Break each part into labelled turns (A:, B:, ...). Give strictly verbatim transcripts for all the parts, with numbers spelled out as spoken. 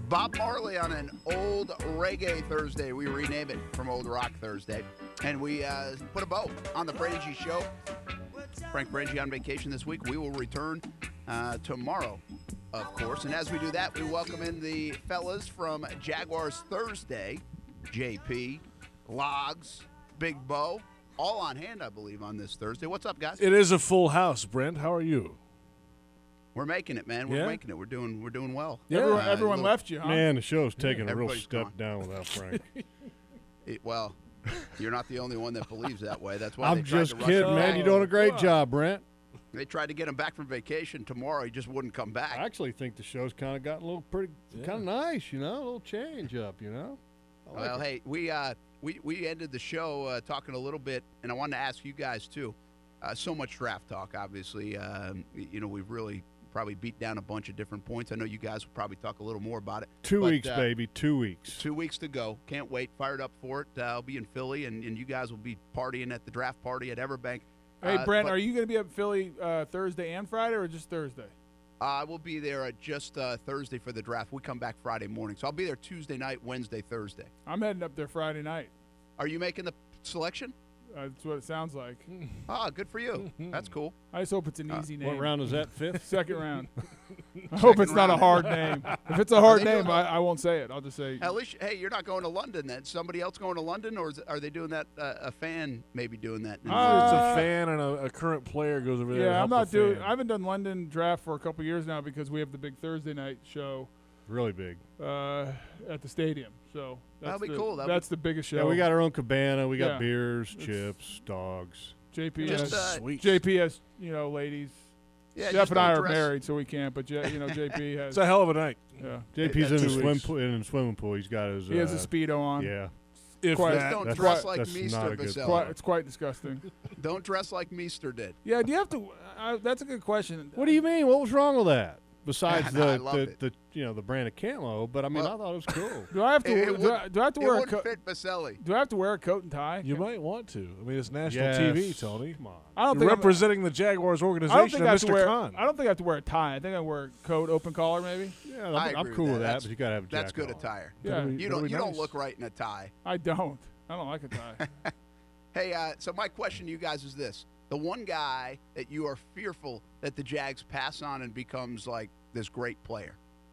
A: Bob Marley on an old reggae Thursday. We rename it from Old Rock Thursday. And we uh, put a bow on the Brangie Show. Frank Brangie on vacation this week. We will return uh, tomorrow, of course. And as we do that, we welcome in the fellas from Jaguars Thursday. J P, Logs, Big Bo, all on hand, I believe, on this Thursday. What's up, guys?
B: It is a full house, Brent. How are you?
A: We're making it, man. We're
B: Yeah?
A: making it. We're doing we're doing well.
B: Yeah.
C: Everyone,
A: Uh,
C: everyone
A: little-
C: left you, huh?
D: Man, the show's taking a real
A: everybody's
D: step
A: gone.
D: down without Frank.
A: It, well, you're not the only one that believes that way. That's why
D: I'm
A: they tried
D: just
A: to rush
D: kidding,
A: him
D: man.
A: back.
D: You're doing a great
C: Wow.
D: job, Brent.
A: They tried to get him back from vacation tomorrow. He just wouldn't come back.
D: I actually think the show's kind of gotten a little pretty, kind of nice, you know, a little change up, you know. I like
A: Well,
D: it.
A: hey, we uh, we we ended the show uh, talking a little bit, and I wanted to ask you guys too. Uh, so much draft talk, obviously. Um, y- you know, we've really probably beat down a bunch of different points. I know you guys will probably talk a little more about it.
D: two
A: but,
D: weeks,
A: uh,
D: baby, two weeks.
A: Two weeks to go. Can't wait. Fired up for it. Uh, I'll be in Philly, and, and you guys will be partying at the draft party at Everbank.
C: Hey,
A: Uh,
C: Brent,
A: but-
C: are you going to be at Philly uh, Thursday and Friday, or just Thursday?
A: I will be there at just uh, Thursday for the draft. We come back Friday morning, so I'll be there Tuesday night, Wednesday, Thursday.
C: I'm heading up there Friday night.
A: Are you making the selection?
C: Uh, that's what it sounds like.
A: Ah, good for you. That's cool.
C: I just hope it's an
A: Uh,
C: easy name.
D: What round is that? Fifth?
C: Second round. I hope it's not a
A: round.
C: hard name. If it's a hard
A: they
C: name,
A: doing-
C: I, I won't say it. I'll just say.
A: At least, hey, you're not going to London then. Somebody else going to London, or is, are they doing that? Uh, a fan maybe doing that?
B: it's
C: Uh,
B: a fan and a, a current player goes over there. to
C: Yeah, I'm
B: help
C: not
B: the
C: doing.
B: fan.
C: I haven't done London draft for a couple years now because we have the big Thursday night show
D: Really big.
C: uh, at the stadium. So that's
A: That'll be
C: the,
A: cool. That'll be-
C: That's the biggest show.
D: Yeah, we got our own cabana. We got
C: Yeah.
D: beers,
C: It's-
D: chips, dogs.
C: J P
A: Just,
C: has
A: uh,
B: Sweet.
C: J P has you know ladies.
A: Yeah,
C: Jeff
A: just
C: and I
A: don't
C: are
A: dress-
C: married, so we can't. But J, you know J P has.
B: It's a hell of a night.
C: yeah,
D: J P's
A: Hey,
D: in
A: that's
D: the
B: two
D: swim
B: weeks.
D: pool. In the swimming pool, he's got his.
C: he has
D: uh,
C: a speedo on.
D: Yeah.
B: If
C: Quite-
B: that,
A: Don't
D: That's-
A: dress
C: quite-
A: like
D: that's not
A: Meester
D: a good
A: Baselli.
C: Quite, it's quite disgusting.
A: Don't dress like Meester did.
C: Yeah, do you have to? Uh, that's a good question.
D: What do you mean? What was wrong with that? Besides
A: No, I
D: the,
A: love
D: the,
A: it.
D: the you know the brand of camo, but I mean
A: Well-
D: I thought it was cool.
C: Do I have to?
A: It- it
C: do,
A: would-
C: I, do I have to
A: It
C: wear a
A: wouldn't
C: coat?
A: fit Baselli.
C: Do I have to wear a coat and tie?
B: you might want to. I mean, it's national
D: yes.
B: T V, Tony.
D: Come on.
C: I don't
B: You're
C: think I'm-
B: representing the Jaguars
C: I don't
B: organization
C: think
B: of
C: I have to
B: Mister
C: wear.
B: Khan.
C: I don't think I have to wear a tie. I think I wear a coat, open collar, maybe.
D: Yeah,
A: I
D: I'm, I'm
A: agree
D: cool
A: with
D: with
A: that.
D: that,
A: That's-
D: but you got to have a
A: That's
D: jacket
A: good
D: on.
A: attire.
C: Yeah,
B: That'll be-
A: You
B: that'll
A: don't
B: be
A: you don't
B: nice.
A: look right in a tie.
C: I don't. I don't like a tie.
A: Hey, uh, so my question to you guys is this: the one guy that you are fearful that the Jags pass on and becomes like this great player.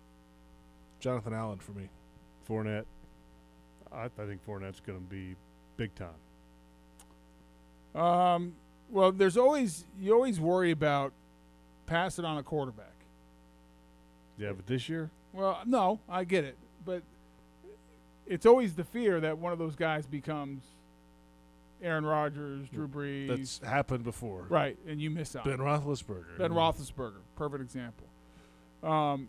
B: Jonathan Allen for me.
D: Fournette. I, I think Fournette's going to be big time.
C: Um. Well, there's always you always worry about passing on a quarterback.
D: Yeah, but this year,
C: Well, no, I get it, but it's always the fear that one of those guys becomes Aaron Rodgers, Drew Brees,
B: That's happened before.
C: right, and you miss out.
B: Ben Roethlisberger.
C: Ben Roethlisberger, perfect example. Um,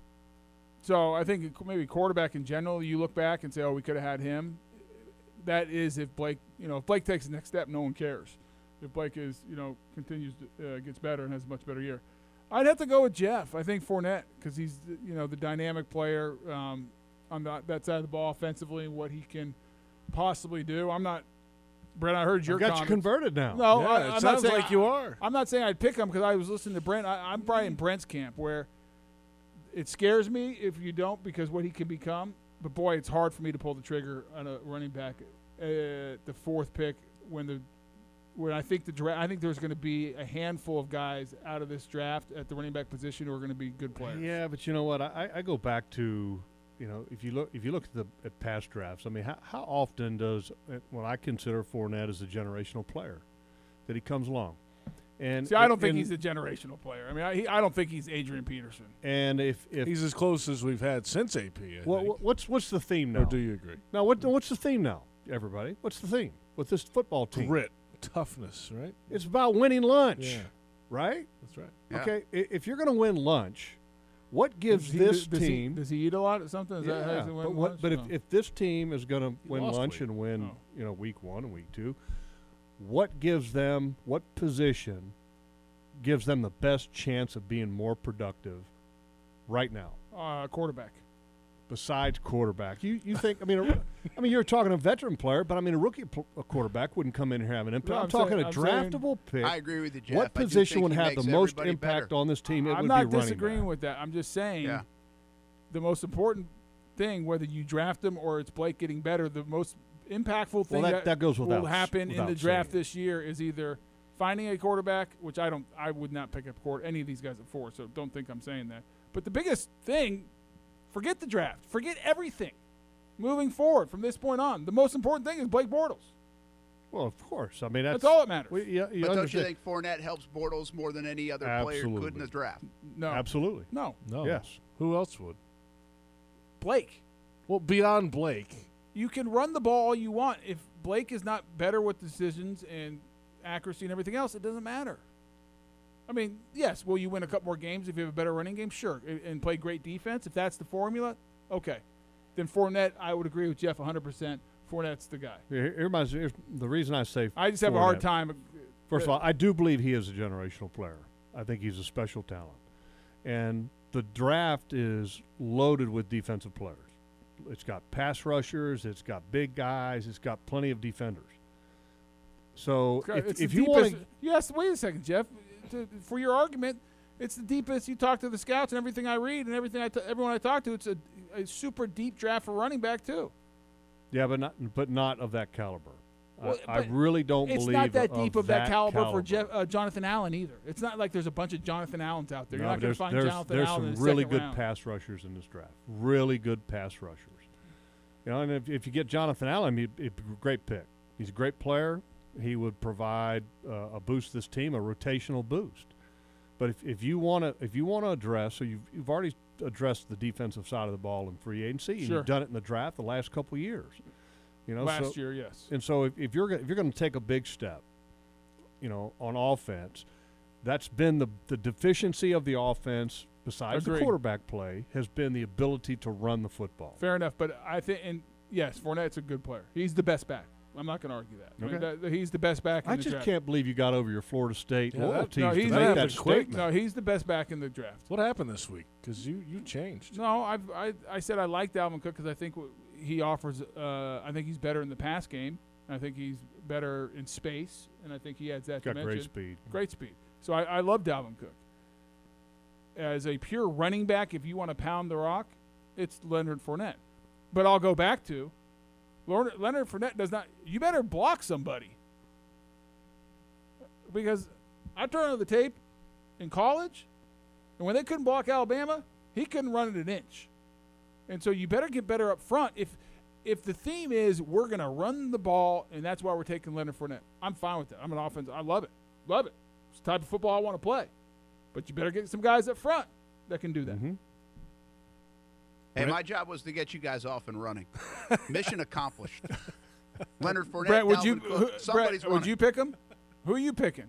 C: so I think maybe quarterback in general, you look back and say, "Oh, we could have had him." That is if Blake, you know, if Blake takes the next step, no one cares. If Blake is, you know, continues to, uh, gets better and has a much better year, I'd have to go with Jeff. I think Fournette because he's, you know, the dynamic player um, on the, that side of the ball offensively and what he can possibly do. I'm not, Brent. I heard your
D: I got you
C: comments.
D: converted now.
C: No,
B: Yeah,
C: I,
B: it
C: I'm not
B: sounds
C: saying
B: like you are.
C: I'm not saying I'd pick him because I was listening to Brent. I, I'm probably in Brent's camp where it scares me if you don't because what he can become. But boy, it's hard for me to pull the trigger on a running back at the fourth pick when the when I think the draft. I think there's going to be a handful of guys out of this draft at the running back position who are going to be good players.
D: Yeah, but you know what? I, I go back to, you know, if you look if you look at the at past drafts. I mean, how, how often does uh, when I consider Fournette as a generational player that he comes along, and
C: See, I don't think
D: and,
C: he's a generational player. I mean, I, he, I don't think he's Adrian Peterson.
D: and if if
B: He's as close as we've had since A P. I
D: what,
B: think.
D: what- what's what's the theme now?
B: Or do you agree?
D: Now what what's the theme now, everybody? What's the theme with this football team?
B: Grit, toughness, right?
D: It's about winning lunch,
B: Yeah,
D: right?
B: that's right.
A: Yeah.
D: Okay, I- if you're going to win lunch, what gives
C: Does he-
D: this
C: does
D: team?
C: He, does he eat a lot or something? Is that how
D: Yeah,
C: he wins
D: but what,
C: lunch?
D: but if,
C: No.
D: if this team is going to win
B: lost
D: lunch
B: weight.
D: and win,
C: Oh.
D: you know, week one and week two, what gives them? What position gives them the best chance of being more productive right now?
C: uh, quarterback.
D: Besides quarterback, you you think? I mean, a, I mean, you're talking a veteran player, but I mean, a rookie pl- a quarterback wouldn't come in here having an impact.
C: No,
D: I'm,
C: I'm
D: talking
C: saying-
D: a
C: I'm saying-
D: draftable pick.
A: I agree with you, Jeff.
D: What
A: I do
D: position
A: think
D: would
A: he
D: have the
A: makes
D: most
A: everybody
D: impact
A: better.
D: on this team? It
C: I'm
D: would
C: not
D: be running
C: disagreeing
D: back.
C: with that. I'm just saying
A: Yeah.
C: the most important thing whether you draft him or it's Blake getting better. The most impactful thing
D: Well, that,
C: that,
D: that goes without
C: will happen in
D: without
C: the draft
D: saying.
C: this year is either finding a quarterback, which I don't, I would not pick up court any of these guys at four, so don't think I'm saying that. But the biggest thing, forget the draft, forget everything. Moving forward from this point on, the most important thing is Blake Bortles.
D: Well, of course. I mean, that's,
C: That's all that matters.
D: We, yeah, you
A: But don't you
D: understand.
A: think Fournette helps Bortles more than any other player could in
D: Absolutely.
A: the draft?
C: No,
D: Absolutely.
C: no,
B: No.
D: Yes.
B: Who else would?
C: Blake.
B: Well, beyond Blake.
C: You can run the ball all you want. If Blake is not better with decisions and accuracy and everything else, it doesn't matter. I mean, yes, will you win a couple more games if you have a better running game? Sure. And- And play great defense. If that's the formula, okay. Then Fournette, I would agree with Jeff one hundred percent. Fournette's the guy.
D: Here, here my, here's the reason I say
C: I just have a hard
D: Fournette.
C: time.
D: First of all, I do believe he is a generational player. I think he's a special talent. And the draft is loaded with defensive players. It's got pass rushers, it's got big guys, it's got plenty of defenders. So if,
C: It's
D: if
C: the
D: you want
C: deepest-
D: to
C: Yes, wait a second, Jeff. To, for your argument, it's the deepest. You talk to the scouts and everything I read and everything I t- everyone I talk to, it's a, a super deep draft for running back, too.
D: yeah, but not but not of that caliber.
C: Well,
D: I, I
C: but
D: really don't
C: It's
D: believe
C: not that deep of, that, caliber,
D: caliber
C: for Jeff, uh, Jonathan Allen either. It's not like there's a bunch of Jonathan Allens out there.
D: No,
C: You're not going to
D: there's,
C: find
D: there's,
C: Jonathan
D: there's
C: Allen
D: some
C: in the
D: really
C: second
D: good
C: round.
D: pass rushers in this draft. Really good pass rushers. You know, and if, if you get Jonathan Allen, he'd, he'd be a great pick. He's a great player. He would provide uh, a boost to this team, a rotational boost. But if, if you want to if you want to address, so you've you've already addressed the defensive side of the ball in free agency, and
C: Sure.
D: you've done it in the draft the last couple of years. You know,
C: Last
D: so,
C: year, yes.
D: and so if, if you're go- if you're going to take a big step, you know, on offense, that's been the the deficiency of the offense. Besides
C: Agreed.
D: the quarterback play, has been the ability to run the football.
C: Fair enough. But I think, and yes, Fournette's a good player. He's the best back. I'm not going to argue that. I mean,
D: Okay.
C: that- he's the best back in
D: I
C: the
D: just
C: draft.
D: can't believe you got over your Florida State
B: Yeah, that-
D: loyalties
C: No,
D: to
C: he's
D: make
B: that
D: that
B: happened quick.
D: statement.
C: No, he's the best back in the draft.
B: What happened this week? Because you, you changed.
C: No, I've, I I said I like Dalvin Cook because I think w- he offers. Uh, I think he's better in the pass game. I think he's better in space, and I think he adds that
D: Got
C: dimension.
D: great speed.
C: Great speed. So I, I love Dalvin Cook. As a pure running back, if you want to pound the rock, it's Leonard Fournette. But I'll go back to Leonard, Leonard Fournette does not. You better block somebody because I turned on the tape in college, and when they couldn't block Alabama, he couldn't run it an inch. And so you better get better up front. If if the theme is we're going to run the ball and that's why we're taking Leonard Fournette, I'm fine with that. I'm an offense. I love it. Love it. It's the type of football I want to play. But you better get some guys up front that can do that.
D: Mm-hmm.
A: Hey, my job was to get you guys off and running. Mission accomplished. Leonard Fournette,
C: Brett, would
A: Dalvin
C: you
A: Cook,
C: who,
A: somebody's
C: Brett, would
A: running.
C: you pick him? Who are you picking?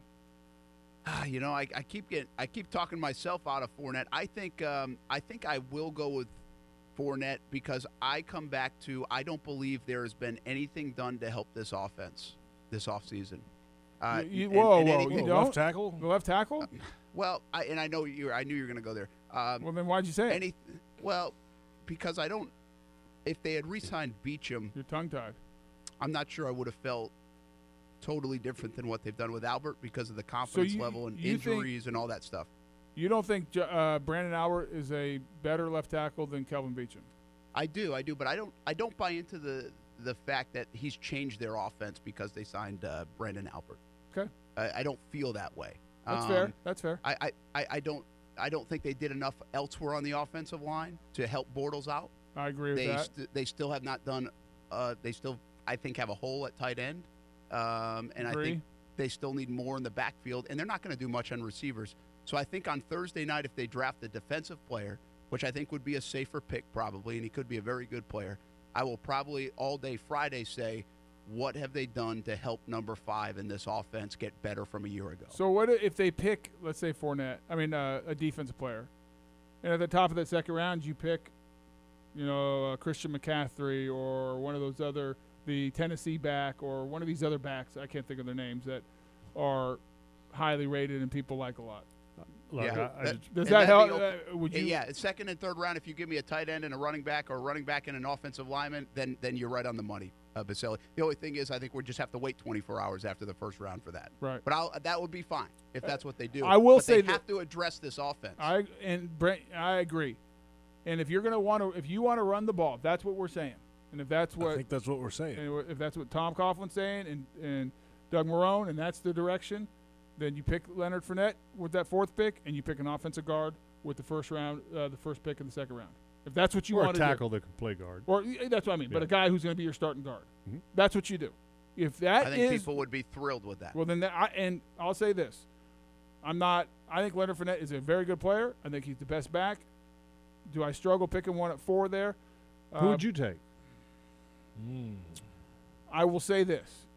A: Ah, you know, I, I keep getting, I keep talking myself out of Fournette. I think, um, I think I will go with Fournette because I come back to I don't believe there has been anything done to help this offense this offseason. Uh,
C: You- you-
A: and-
C: whoa,
A: and
C: whoa,
A: anything-
C: you
B: Whoa,
C: don't?
B: left tackle?
C: The left tackle?
A: Well, I, and I know you. I knew you were going to go there. Um,
C: Well, then why'd you say it?
A: any, well, because I don't. If they had re-signed Beecham,
C: You're tongue-tied.
A: I'm not sure I would have felt totally different than what they've done with Albert because of the confidence
C: you-
A: level and
C: you think-
A: injuries and all that stuff.
C: You don't think J- uh, Brandon Albert is a better left tackle than Kelvin Beachum?
A: I do, I do, but I don't. I don't buy into the the fact that he's changed their offense because they signed uh, Brandon Albert.
C: Okay.
A: I, I don't feel that way.
C: That's
A: Um,
C: fair. That's fair.
A: I, I, I, I don't. I don't think they did enough elsewhere on the offensive line to help Bortles out.
C: I agree with
A: They
C: that.
A: st- they still have not done. Uh, they still, I think, have a hole at tight end, um, and
C: Agree.
A: I think they still need more in the backfield. And they're not going to do much on receivers. So I think on Thursday night, if they draft a defensive player, which I think would be a safer pick probably, and he could be a very good player, I will probably all day Friday say, what have they done to help number five in this offense get better from a year ago?
C: So what i- if they pick, let's say Fournette? I mean, uh, a defensive player, and at the top of that second round, you pick, you know, uh, Christian McCaffrey or one of those other, the Tennessee back or one of these other backs. I can't think of their names that are highly rated and people like a lot.
D: Look,
A: Yeah,
D: I, I
A: that-
D: just-
C: Does
A: And
C: that
A: that'd
C: help?
A: be okay.
C: Uh, would you?
A: Yeah, it's second and third round. If you give me a tight end and a running back, or a running back and an offensive lineman, then then you're right on the money, uh, Baselli. The only thing is, I think we just have to wait twenty-four hours after the first round for that.
C: Right.
A: But I'll, that would be fine if that's what they do.
C: I will
A: but
C: say
A: they
C: that-
A: have to address this offense.
C: I and Brent, I agree. And if you're going to want to, if you want to run the ball, if that's what we're saying, and if that's
B: I
C: what,
B: think that's what we're saying.
C: and if that's what Tom Coughlin's saying, and and Doug Marrone, and that's the direction, then you pick Leonard Fournette with that fourth pick, and you pick an offensive guard with the first round, uh, the first pick in the second round. If that's what you
D: or
C: want
D: a
C: to do,
D: tackle that can play guard.
C: or that's what I mean. But
D: Yeah.
C: a guy who's going to be your starting guard.
D: Mhm.
C: That's what you do. If that
A: I think
C: is
A: people would be thrilled with that.
C: well, then that, I, and I'll say this: I'm not. I think Leonard Fournette is a very good player. I think he's the best back. Do I struggle picking one at four there?
D: Who
C: Uh,
D: would you take?
B: Mm.
C: I will say this.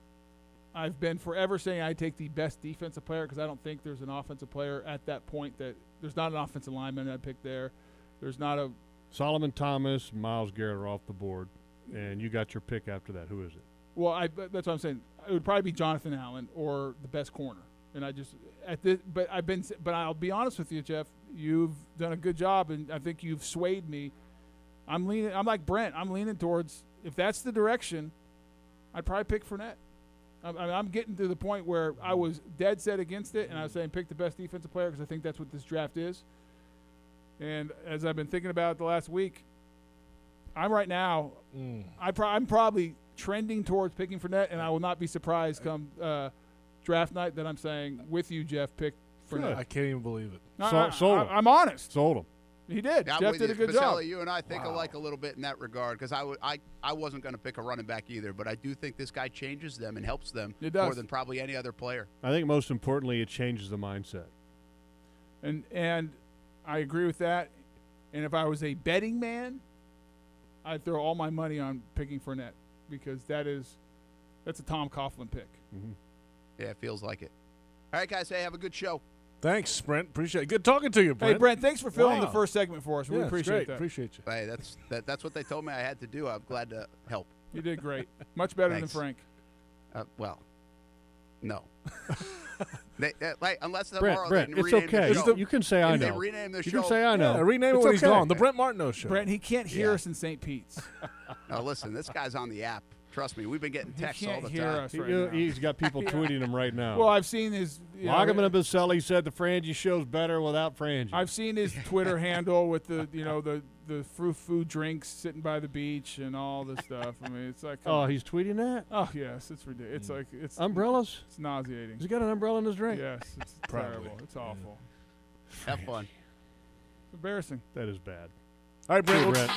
C: I've been forever saying I take the best defensive player because I don't think there's an offensive player at that point that there's not an offensive lineman I'd pick there. There's not a
D: Solomon Thomas, Myles Garrett are off the board, and you got your pick after that. Who is it?
C: well. I but that's what I'm saying. It would probably be Jonathan Allen or the best corner. And I just at this, but I've been, but I'll be honest with you, Jeff. You've done a good job, and I think you've swayed me. I'm leaning. I'm like Brent. I'm leaning towards if that's the direction, I'd probably pick Fournette. I'm, I'm getting to the point where I was dead set against it, and I was saying pick the best defensive player because I think that's what this draft is. And as I've been thinking about it the last week, I'm right now.
B: Mm.
C: I pro- I'm probably trending towards picking Fournette, and I will not be surprised come uh, draft night that I'm saying with you, Jeff, pick Fournette.
B: I can't even believe it.
C: No,
D: So-
C: I,
D: sold him.
C: I, I'm honest.
D: Sold him.
C: He did.
A: Yeah, I'm
C: Jeff
A: with
C: did
A: you.
C: a good
A: Baselli,
C: job.
A: you and I think
B: Wow.
A: alike a little bit in that regard because I, w- I, I wasn't going to pick a running back either, but I do think this guy changes them and helps them
C: It does.
A: more than probably any other player.
D: I think most importantly, it changes the mindset.
C: And and I agree with that. And if I was a betting man, I'd throw all my money on picking Fournette because that is that's a Tom Coughlin pick.
D: Mm-hmm.
A: Yeah, it feels like it. All right, guys, hey, have a good show.
B: Thanks, Brent. Appreciate it. Good talking to you, Brent.
C: Hey Brent, thanks for filling the
B: Wow.
C: first segment for us. We
B: Yeah, it's
C: appreciate
B: great.
C: that.
B: Appreciate you.
A: Hey, that's that, that's what they told me I had to do. I'm glad to help.
C: You did great. Much better
A: Thanks.
C: than Frank.
A: Uh, well, no. they, uh, like, unless
D: Brett,
A: tomorrow
D: Brett,
A: they
D: it's
A: rename
D: okay.
A: the
D: You,
A: show.
D: you can say I
A: If they
D: know.
A: rename the
D: You
A: show.
D: can say I know.
B: Yeah, rename it
D: It's
B: when he's
D: okay.
B: gone. The Brent Martineau Show.
C: Brent, he can't hear
A: Yeah.
C: us in Saint Pete's.
A: Now, listen, this guy's on the app. Trust me, we've been getting
C: He
A: texts all
C: can't
A: the
C: hear
A: time.
C: us
D: He,
C: right
D: uh,
C: now.
D: he's got people tweeting him right now.
C: Well, I've seen his. You know,
D: Loggeman and Baselli said the Frangie show's better without Frangie.
C: I've seen his Twitter handle with the you know the the fruit food drinks sitting by the beach and all this stuff. I mean, it's like come
D: oh,
C: on.
D: he's tweeting that?
C: oh yes, it's ridiculous. It's like it's
D: Umbrellas?
C: it's nauseating.
D: Has he got an umbrella in his drink?
C: Yes, it's
B: Probably.
C: terrible. It's awful.
A: Have fun.
C: It's embarrassing.
D: That is bad.
B: All right, Brent.
D: Hey,
B: we'll-
D: Brett.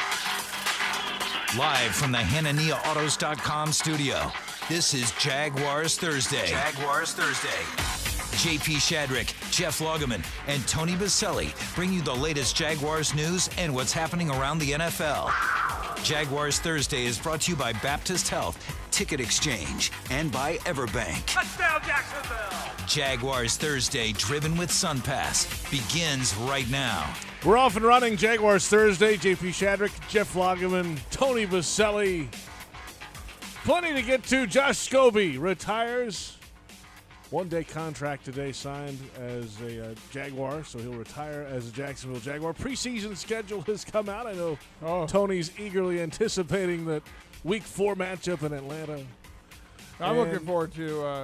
E: Live from the Hanania Autos dot com studio, this is Jaguars Thursday. Jaguars Thursday. J P Shadrick, Jeff Loggeman, and Tony Baselli bring you the latest Jaguars news and what's happening around the N F L. Jaguars Thursday is brought to you by Baptist Health, Ticket Exchange, and by Everbank. Touchdown, Jacksonville! Jaguars Thursday, driven with SunPass, begins right now.
B: We're off and running. Jaguars Thursday. J P Shadrick, Jeff Loggeman, Tony Baselli. Plenty to get to. Josh Scobie retires. One-day contract today signed as a uh, Jaguar, so he'll retire as a Jacksonville Jaguar. Preseason schedule has come out. I know
C: Oh.
B: Tony's eagerly anticipating that Week Four matchup in Atlanta.
C: I'm looking
B: And-
C: forward to uh,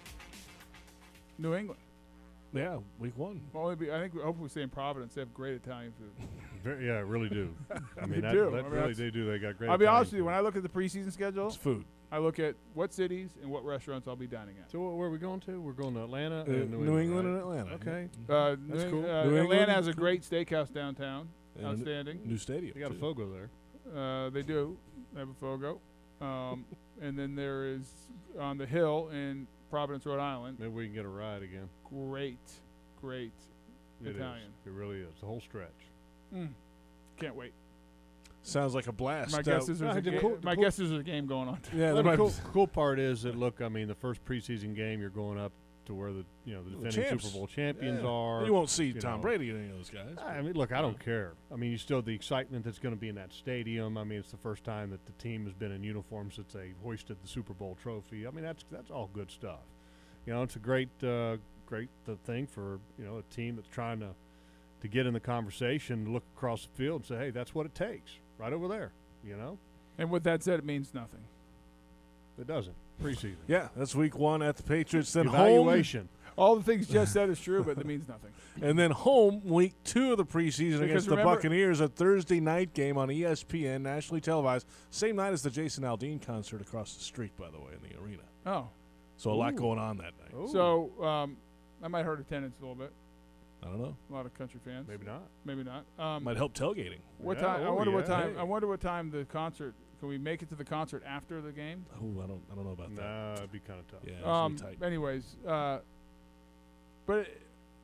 C: New England.
B: Yeah, Week One.
C: Well, maybe I think we hope we stay in Providence. They have great Italian food.
D: Very, yeah, really do. I mean,
C: They
D: that,
C: do.
D: that
C: I mean,
D: really
C: that's-
D: they do. They got great.
C: I'll be
D: Italian
C: honest with you.
D: food.
C: When I look at the preseason schedule,
B: It's food.
C: I look at what cities and what restaurants I'll be dining at.
D: So wh- where are we going to? We're going to Atlanta
B: Uh,
D: and
B: New,
D: New,
B: England and
D: right?
B: Atlanta.
D: Okay.
C: Uh,
D: That's
C: New,
D: cool.
C: Uh,
B: New
C: Atlanta
B: England,
C: has a
B: cool.
C: great steakhouse downtown.
B: And a
C: Outstanding.
B: New stadium.
D: They got a
B: too.
D: Fogo there.
C: Uh, they do. They have a Fogo. Um, and then there is on the hill in Providence, Rhode Island.
D: Maybe we can get a ride again.
C: Great, great
D: It is.
C: Italian.
D: It really is. The whole stretch.
C: Mm. Can't wait.
B: Sounds like a blast.
C: My
B: Uh,
C: guess is there's
D: I
C: a
D: did
C: ga-
D: cool-
C: my
D: cool-
C: guess is there's a game going on.
B: yeah,
D: Well,
B: there
D: the
B: might
D: cool,
B: be-
D: cool part is that look, I mean, the first preseason game you're going up to where the you know the
B: The
D: defending
B: champs.
D: Super Bowl champions
B: Yeah.
D: are.
B: You won't see
D: you
B: Tom
D: know.
B: Brady and any of those guys.
D: I mean, look, I don't care. I mean, you still the excitement that's going to be in that stadium. I mean, it's the first time that the team has been in uniform since they hoisted the Super Bowl trophy. I mean, that's that's all good stuff. You know, it's a great uh, great uh, thing for you know a team that's trying to to get in the conversation, look across the field, and say, hey, that's what it takes, right over there. You know,
C: And with that said, it means nothing.
D: it doesn't. preseason.
B: Yeah, that's week one at the Patriots. Then home,
D: Evaluation.
C: All the things Jeff said is true, but that means nothing.
B: and then home week two of the preseason
C: Because
B: against the
C: remember-
B: Buccaneers, a Thursday night game on E S P N, nationally televised. Same night as the Jason Aldean concert across the street, by the way, in the arena.
C: Oh,
B: So a lot
D: Ooh.
B: going on that night.
D: Ooh.
C: so um, that might hurt attendance a little bit.
B: I don't know.
C: A lot of country fans.
D: Maybe not.
C: Maybe not. Um,
B: Might help tailgating.
C: what
D: Yeah,
C: time? I
D: oh,
C: wonder what
D: yeah.
C: time.
B: Hey.
C: I wonder what time the concert. Can we make it to the concert after the game?
B: Oh, I don't. I don't know about that.
D: Nah, it'd be kind of tough.
B: Yeah, it's
C: Um.
B: really tight.
C: Anyways, uh, but it,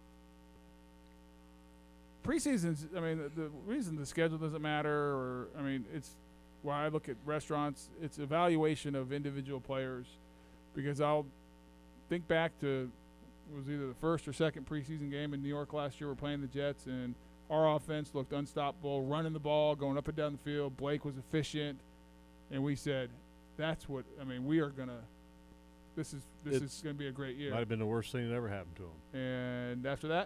C: preseasons. I mean, the, the reason the schedule doesn't matter, or I mean, it's why I look at restaurants. It's evaluation of individual players, because I'll think back to it was either the first or second preseason game in New York last year. We're playing the Jets, and our offense looked unstoppable, running the ball, going up and down the field. Blake was efficient, and we said, "That's what I mean. We are gonna. This is this
B: It's-
C: is gonna be a great year."
D: Might have been the worst thing that ever happened to him.
C: And after that,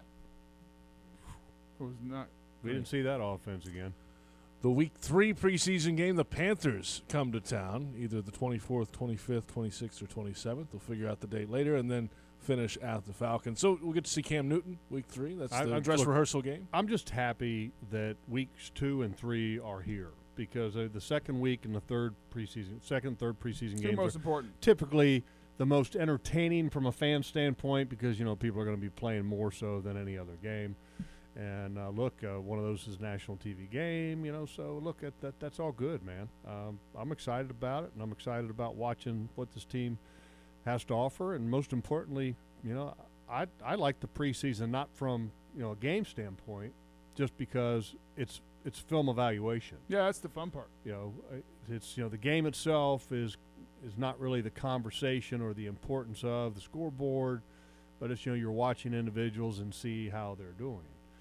C: it was not.
D: We didn't see that offense again.
B: The week three preseason game, the Panthers come to town, either the twenty-fourth, twenty-fifth, twenty-sixth, or twenty-seventh. They'll figure out the date later and then finish at the Falcons. So we'll get to see Cam Newton week three. That's
D: I-
B: the
D: I-
B: dress
D: look-
B: rehearsal game.
D: I'm just happy that weeks two and three are here because uh, the second week and the third preseason, second and third preseason
C: Two
D: games
C: most
D: are
C: important.
D: typically the most entertaining from a fan standpoint because, you know, people are going to be playing more so than any other game. And uh, look, uh, one of those is a national T V game, you know, so look, at that. that's all good, man. Um, I'm excited about it, and I'm excited about watching what this team has to offer. And most importantly, you know, I I like the preseason not from, you know, a game standpoint, just because it's it's film evaluation.
C: Yeah, that's the fun part.
D: You know, uh, it's, you know, the game itself is is not really the conversation or the importance of the scoreboard, but it's, you know, you're watching individuals and see how they're doing.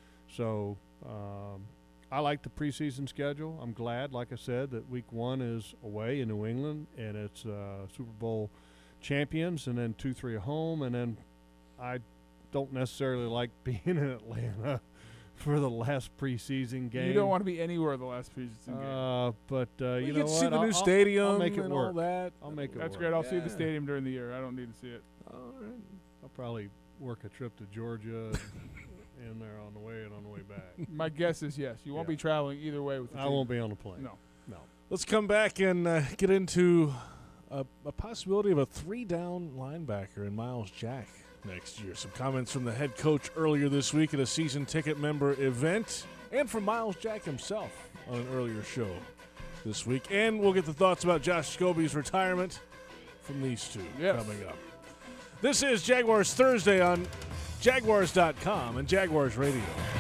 D: So um, I like the preseason schedule. I'm glad, like I said, that week one is away in New England and it's uh, Super Bowl champions, and then two, three at home, and then I don't necessarily like being in Atlanta for the last preseason game.
C: You don't want to be anywhere the last preseason game.
D: Uh, but uh, you,
B: you
D: know
B: get to see
D: what?
B: the
D: I'll-
B: new
D: I'll-
B: stadium
D: I'll make it
B: and
D: work.
B: all that.
D: I'll make it
C: That's
D: work.
C: great. I'll see the
B: Yeah.
C: stadium during the year. I don't need to see it.
B: All right.
D: I'll probably work a trip to Georgia in there on the way and on the way back.
C: My guess is yes. You won't
D: Yeah.
C: be traveling either way with the
D: I
C: team.
D: won't be on the plane.
C: No.
D: No.
B: Let's come back and uh, get into a, a possibility of a three-down linebacker in Miles Jack next year. Some comments from the head coach earlier this week at a season ticket member event, and from Miles Jack himself on an earlier show this week. And we'll get the thoughts about Josh Scobie's retirement from these two
C: Yes.
B: coming up. This is Jaguars Thursday on Jaguars dot com and Jaguars Radio.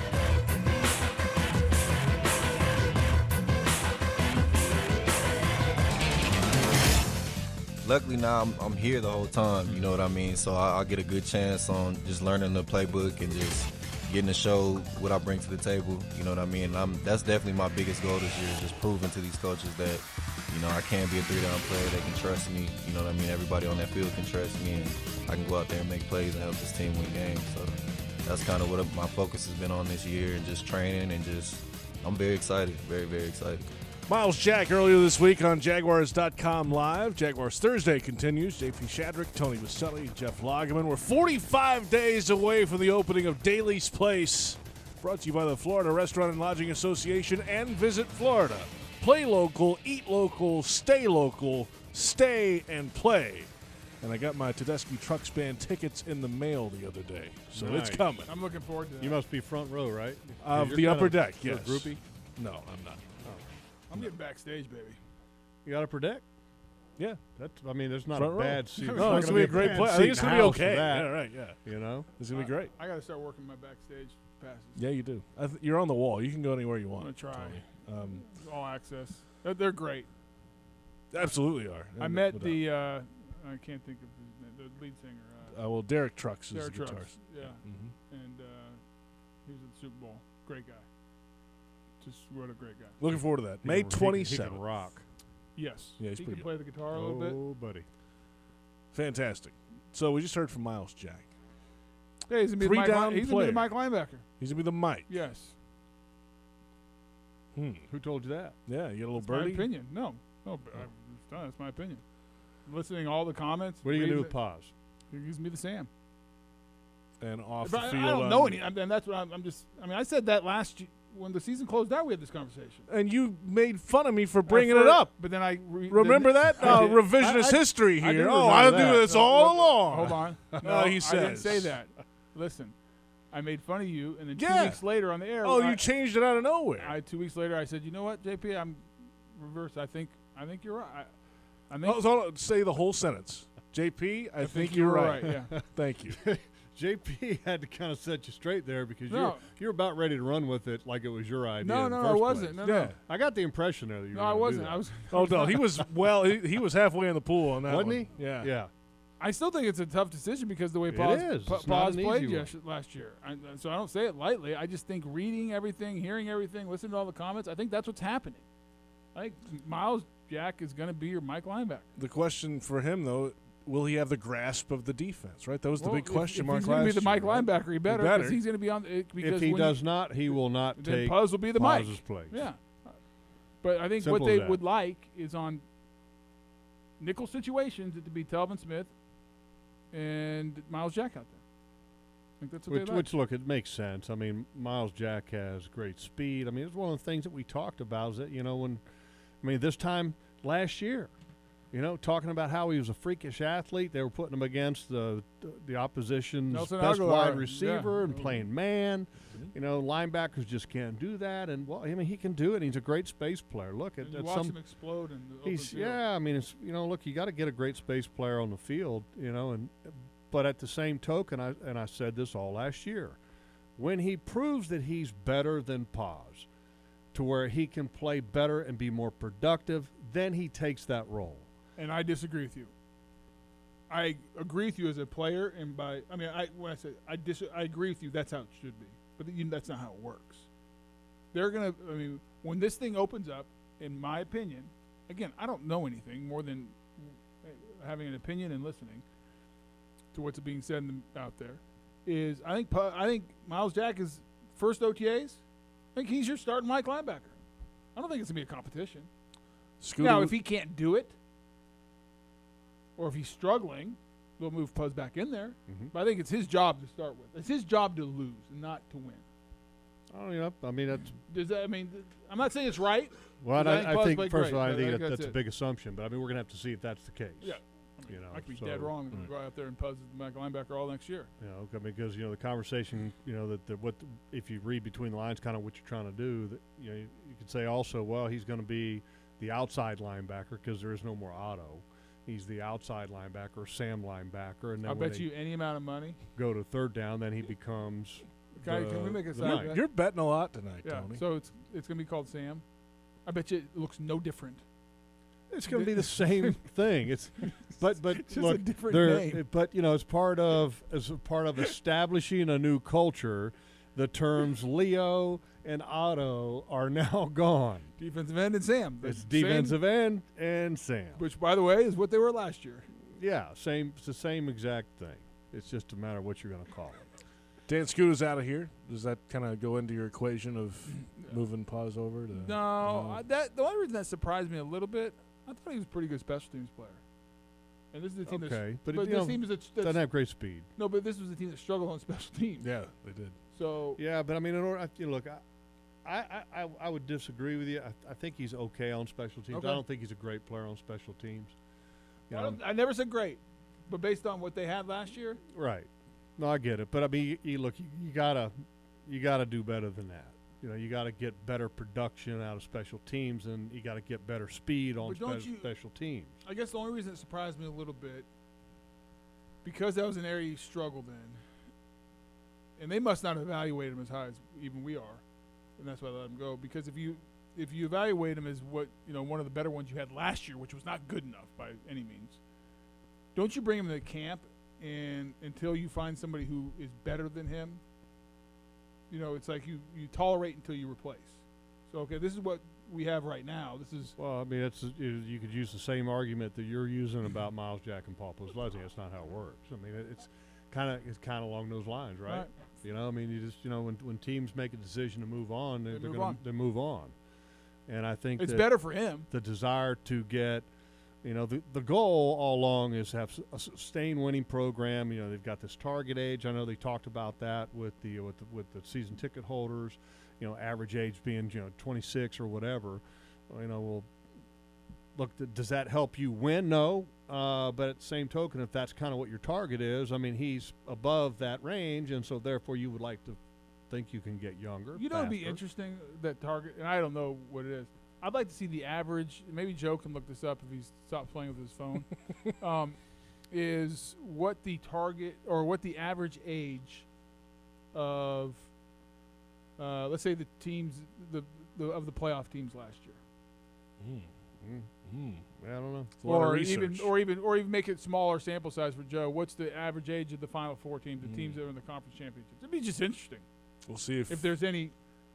F: Luckily now I'm, I'm here the whole time, you know what I mean? So I, I get a good chance on just learning the playbook and just getting to show what I bring to the table, you know what I mean? And I'm, that's definitely my biggest goal this year, is just proving to these coaches that, you know, I can be a three-down player. They can trust me, you know what I mean? Everybody on that field can trust me, and I can go out there and make plays and help this team win games. So that's kind of what my focus has been on this year, and just training and just, I'm very excited, very, very excited.
B: Miles Jack earlier this week on Jaguars dot com Live. Jaguars Thursday continues. J P Shadrick, Tony Vaselli, Jeff Lageman. We're forty-five days away from the opening of Daly's Place. Brought to you by the Florida Restaurant and Lodging Association and Visit Florida. Play local, eat local, stay local, stay and play. And I got my Tedeschi Trucks Band tickets in the mail the other day, so it's
D: Nice.
B: coming.
C: I'm looking forward to that.
D: You must be front row, right?
B: Of
D: You're
B: the
D: kinda-
B: upper deck,
D: you're a
B: yes.
D: groupie?
B: No, I'm not.
C: I'm getting backstage, baby.
D: You got upper deck?
B: Yeah.
D: That's, I mean, there's not
B: Front
D: a
B: row.
D: bad seat.
B: No,
D: not
B: it's going to be a great
D: bad
B: play. I
D: seat
B: think it's
D: in
B: going
D: the
B: to be
D: house for
B: okay.
D: that,
B: Yeah, right, yeah.
D: You know?
B: It's going to be great.
C: I got to start working my backstage passes.
B: Yeah, you do. I th- you're on the wall. You can go anywhere you
C: I'm
B: want.
C: gonna try.
B: Tony. Um,
C: All access. They're, they're great.
B: absolutely are.
C: I
B: No-
C: met
B: no
C: the. Uh, I can't think of his name. The lead singer. Uh,
B: doubt. Uh, well, Derek Trucks is
C: Derek
B: the
C: Trucks.
B: guitarist.
C: Yeah.
B: hmm
C: And uh, he was at the Super Bowl. Great guy. Just what a great guy.
B: Looking forward to that.
D: He
B: May
D: can- he can-
B: twenty-seventh.
D: He can rock.
C: Yes.
B: Yeah, he's
C: he
B: pretty
C: can play the guitar a little bit.
D: Oh, buddy.
B: Fantastic. So we just heard from Miles Jack.
C: Yeah, he's gonna be
B: Three
C: the Mike,
B: down
C: Li- he's gonna be the
B: player.
C: Mike linebacker.
B: He's going to be the Mike.
C: Yes.
B: Hmm.
D: Who told you that?
B: Yeah, you got a little
C: That's my
B: birdie.
C: opinion. No. No. but I- it's done. That's my opinion. listening to all the comments.
D: What are you going to do
C: reading
D: with Paz?
C: it, He gives me the Sam.
B: And off
C: If
B: the
C: I,
B: field.
C: I don't
B: on-
C: know any. And that's what I'm, I'm just. I mean, I said that last year when the season closed out. We had this conversation.
B: And you made fun of me for bringing
C: At
B: it
C: first-
B: up.
C: But then I re-
B: Remember
C: then,
B: that?
C: I
B: Uh,
C: did.
B: revisionist
D: I- I-
B: history
D: I do
B: here. Oh,
D: remember
B: I'll
D: that.
B: do this
C: No,
B: all
C: look,
B: along.
C: Hold on.
B: No,
C: No,
B: he
C: I didn't say
B: says.
C: that. Listen, I made fun of you, and then
B: Yeah.
C: two weeks later on the air.
B: Oh,
C: I,
B: you changed it out of nowhere.
C: I two weeks later, I said, you know what, J P, I'm reverse. I think I think you're right. I, I think
B: Oh, so say the whole sentence. J P, I, think, you're right.
C: Yeah.
B: Thank you.
D: J P had to kind of set you straight there because
C: No.
D: you're you're about ready to run with it like it was your idea.
C: No,
D: in the
C: no, I
D: first
C: wasn't.
D: place.
C: No,
B: Yeah.
C: no.
D: I got the impression there that you
C: No,
D: were
C: I
D: gonna do
C: wasn't.
D: that.
C: I was.
B: Oh no, he was well. He, he was halfway in the pool on that
D: Wasn't
B: one.
D: he?
B: Yeah.
D: Yeah.
C: I still think it's a tough decision because the way
D: It
C: Paz,
D: is.
C: Pa-
D: It's not
C: Paz
D: an
C: played
D: easy one.
C: yes, last year. I, so I don't say it lightly. I just think reading everything, hearing everything, listening to all the comments, I think that's what's happening. I think Miles Jack is going to be your Mike linebacker.
B: The question for him though, will he have the grasp of the defense? Right. That was the
C: Well,
B: big
C: if-
B: question
C: if
B: mark
C: he's gonna be
B: last
C: the Mike
B: year, right?
C: linebacker, he better
B: better.
C: because he's going to be on. It, because
D: If he
C: when
D: does not, he will not
C: then
D: take
C: Paz will be the Mike.
D: Paz's place.
C: Yeah. But I think
D: Simple
C: what they
D: as that.
C: would like is on nickel situations it to be Telvin Smith and Miles Jack out there. I think that's what
D: Which,
C: they like.
D: which, look, it makes sense. I mean, Miles Jack has great speed. I mean, it's one of the things that we talked about is that, you know, when, I mean, this time last year, you know, talking about how he was a freakish athlete. They were putting him against the the opposition's
C: Nelson
D: best
C: Aguilar,
D: wide receiver
C: yeah.
D: and playing man. You know, linebackers just can't do that. And, well, I mean, he can do it. He's a great space player. Look, at,
C: And you
D: at
C: watch
D: some
C: him explode in the open
D: He's
C: field.
D: yeah. I mean, it's you know, look, you got to get a great space player on the field, you know, and but at the same token, I and I said this all last year, when he proves that he's better than Paz, to where he can play better and be more productive, then he takes that role.
C: And I disagree with you. I agree with you as a player, and by I mean, I when I say I dis, I agree with you. That's how it should be, but you, that's not how it works. They're gonna. I mean, when this thing opens up, in my opinion, again, I don't know anything more than having an opinion and listening to what's being said in the, out there. Is I think Pu- I think Miles Jack is first O T As. I think he's your starting Mike linebacker. I don't think it's gonna be a competition.
B: Scooter,
C: Now, if he can't do it, or if he's struggling, they'll move Puz back in there.
D: Mhm.
C: But I think it's his job to start with. It's his job to lose and not to win.
D: Oh, you know, I mean, that's
C: Does that? I mean, th- I'm not saying it's right.
D: well.
C: I
D: I,
C: think
D: I
C: Puz
D: think
C: played
D: first of
C: great,
D: all, I
C: but
D: think
C: I
D: that,
C: think
D: that's
C: that's
D: a
C: it.
D: big assumption. But I mean, we're gonna have to see if that's the case.
C: Yeah. I mean,
D: You know,
C: I could be
D: so-
C: dead wrong and
D: Right.
C: go out there and Puz is the Mike linebacker all next year.
D: You know, I mean, because you know the conversation, you know that the, what the, if you read between the lines, kind of what you're trying to do. That you know, you, you could say also, well, he's going to be the outside linebacker because there is no more Otto. He's the outside linebacker, Sam linebacker, and then
C: I
D: when
C: bet
D: they
C: you any amount of money.
D: go to third down, then he becomes.
C: Guy,
D: the,
C: can we make a
D: the
C: side
D: Mike.
C: bet?
B: you're betting a lot tonight,
C: Yeah.
B: Tony.
C: So it's it's gonna be called Sam. I bet you it looks no different.
D: It's going to be the same thing. It's, but but
C: Just a
D: look,
C: different
D: there-
C: name.
D: but you know, as part of as a part of establishing a new culture, the terms Leo and Otto are now gone.
C: Defensive end and Sam. The
D: It's
C: same-
D: defensive end and Sam.
C: which by the way is what they were last year.
D: Yeah, same. It's the same exact thing. It's just a matter of what you're going to call it.
B: Dan Scooter's out of here. Does that kind of go into your equation of moving Paz over to?
C: No, I, that the only reason that surprised me a little bit, I thought he was a pretty good special teams player. And this is the team that's
D: Okay, but,
C: but
D: it, you
C: this
D: know,
C: team is a, that's,
D: doesn't have great speed.
C: no, but this was the team that struggled on special teams.
B: Yeah, they did.
C: So
D: Yeah, but I mean, in order, I, you know, look, I, I, I, I would disagree with you. I, I think he's okay on special teams.
C: Okay.
D: I don't think he's a great player on special teams. You
C: I,
D: know,
C: don't, I never said great, but based on what they had last year,
D: right? No, I get it, but I mean, you, you look, you, you gotta, you gotta do better than that. You know, you got to get better production out of special teams, and you got to get better speed on
C: But don't
D: spe-
C: you-
D: special teams.
C: I guess the only reason it surprised me a little bit because that was an area he struggled in, and they must not evaluate him as high as even we are, and that's why I let him go. Because if you if you evaluate him as what you know one of the better ones you had last year, which was not good enough by any means, don't you bring him to camp and until you find somebody who is better than him? You know, it's like you you tolerate until you replace. So okay, this is what we have right now. This is
D: Well, I mean, it's you, you could use the same argument that you're using about Miles Jack and Paul Postlezny. That's not how it works. I mean, it, it's kind of it's kind of along those lines, right?
C: Right.
D: You know, I mean, you just you know when when teams make a decision to move on, they're,
C: They
D: they're
C: move
D: gonna
C: on.
D: they move on, and I think
C: it's
D: that
C: better for him.
D: the desire to get You know, the the goal all along is to have s- a sustained winning program. You know, they've got this target age. I know they talked about that with the with the, with the season ticket holders. You know, average age being you know twenty-six or whatever. You know, well, look, th- does that help you win? No. Uh, but at the same token, if that's kind of what your target is, I mean, he's above that range, and so therefore you would like to think you can get younger.
C: You know, it'd be
D: faster.
C: interesting that target, and I don't know what it is. I'd like to see the average. Maybe Joe can look this up if he's stopped playing with his phone. um, is what the target or what the average age of, uh, let's say the teams, the, the of the playoff teams last year,
B: Mm.
D: Mm.
B: Mm.
D: I don't know.
B: It's a lot of
C: or even
B: research.
C: or even or even make it smaller sample size for Joe. What's the average age of the Final Four teams, the
B: Mm.
C: teams that are in the conference championships? It'd be just interesting
B: We'll see if,
C: if there's any.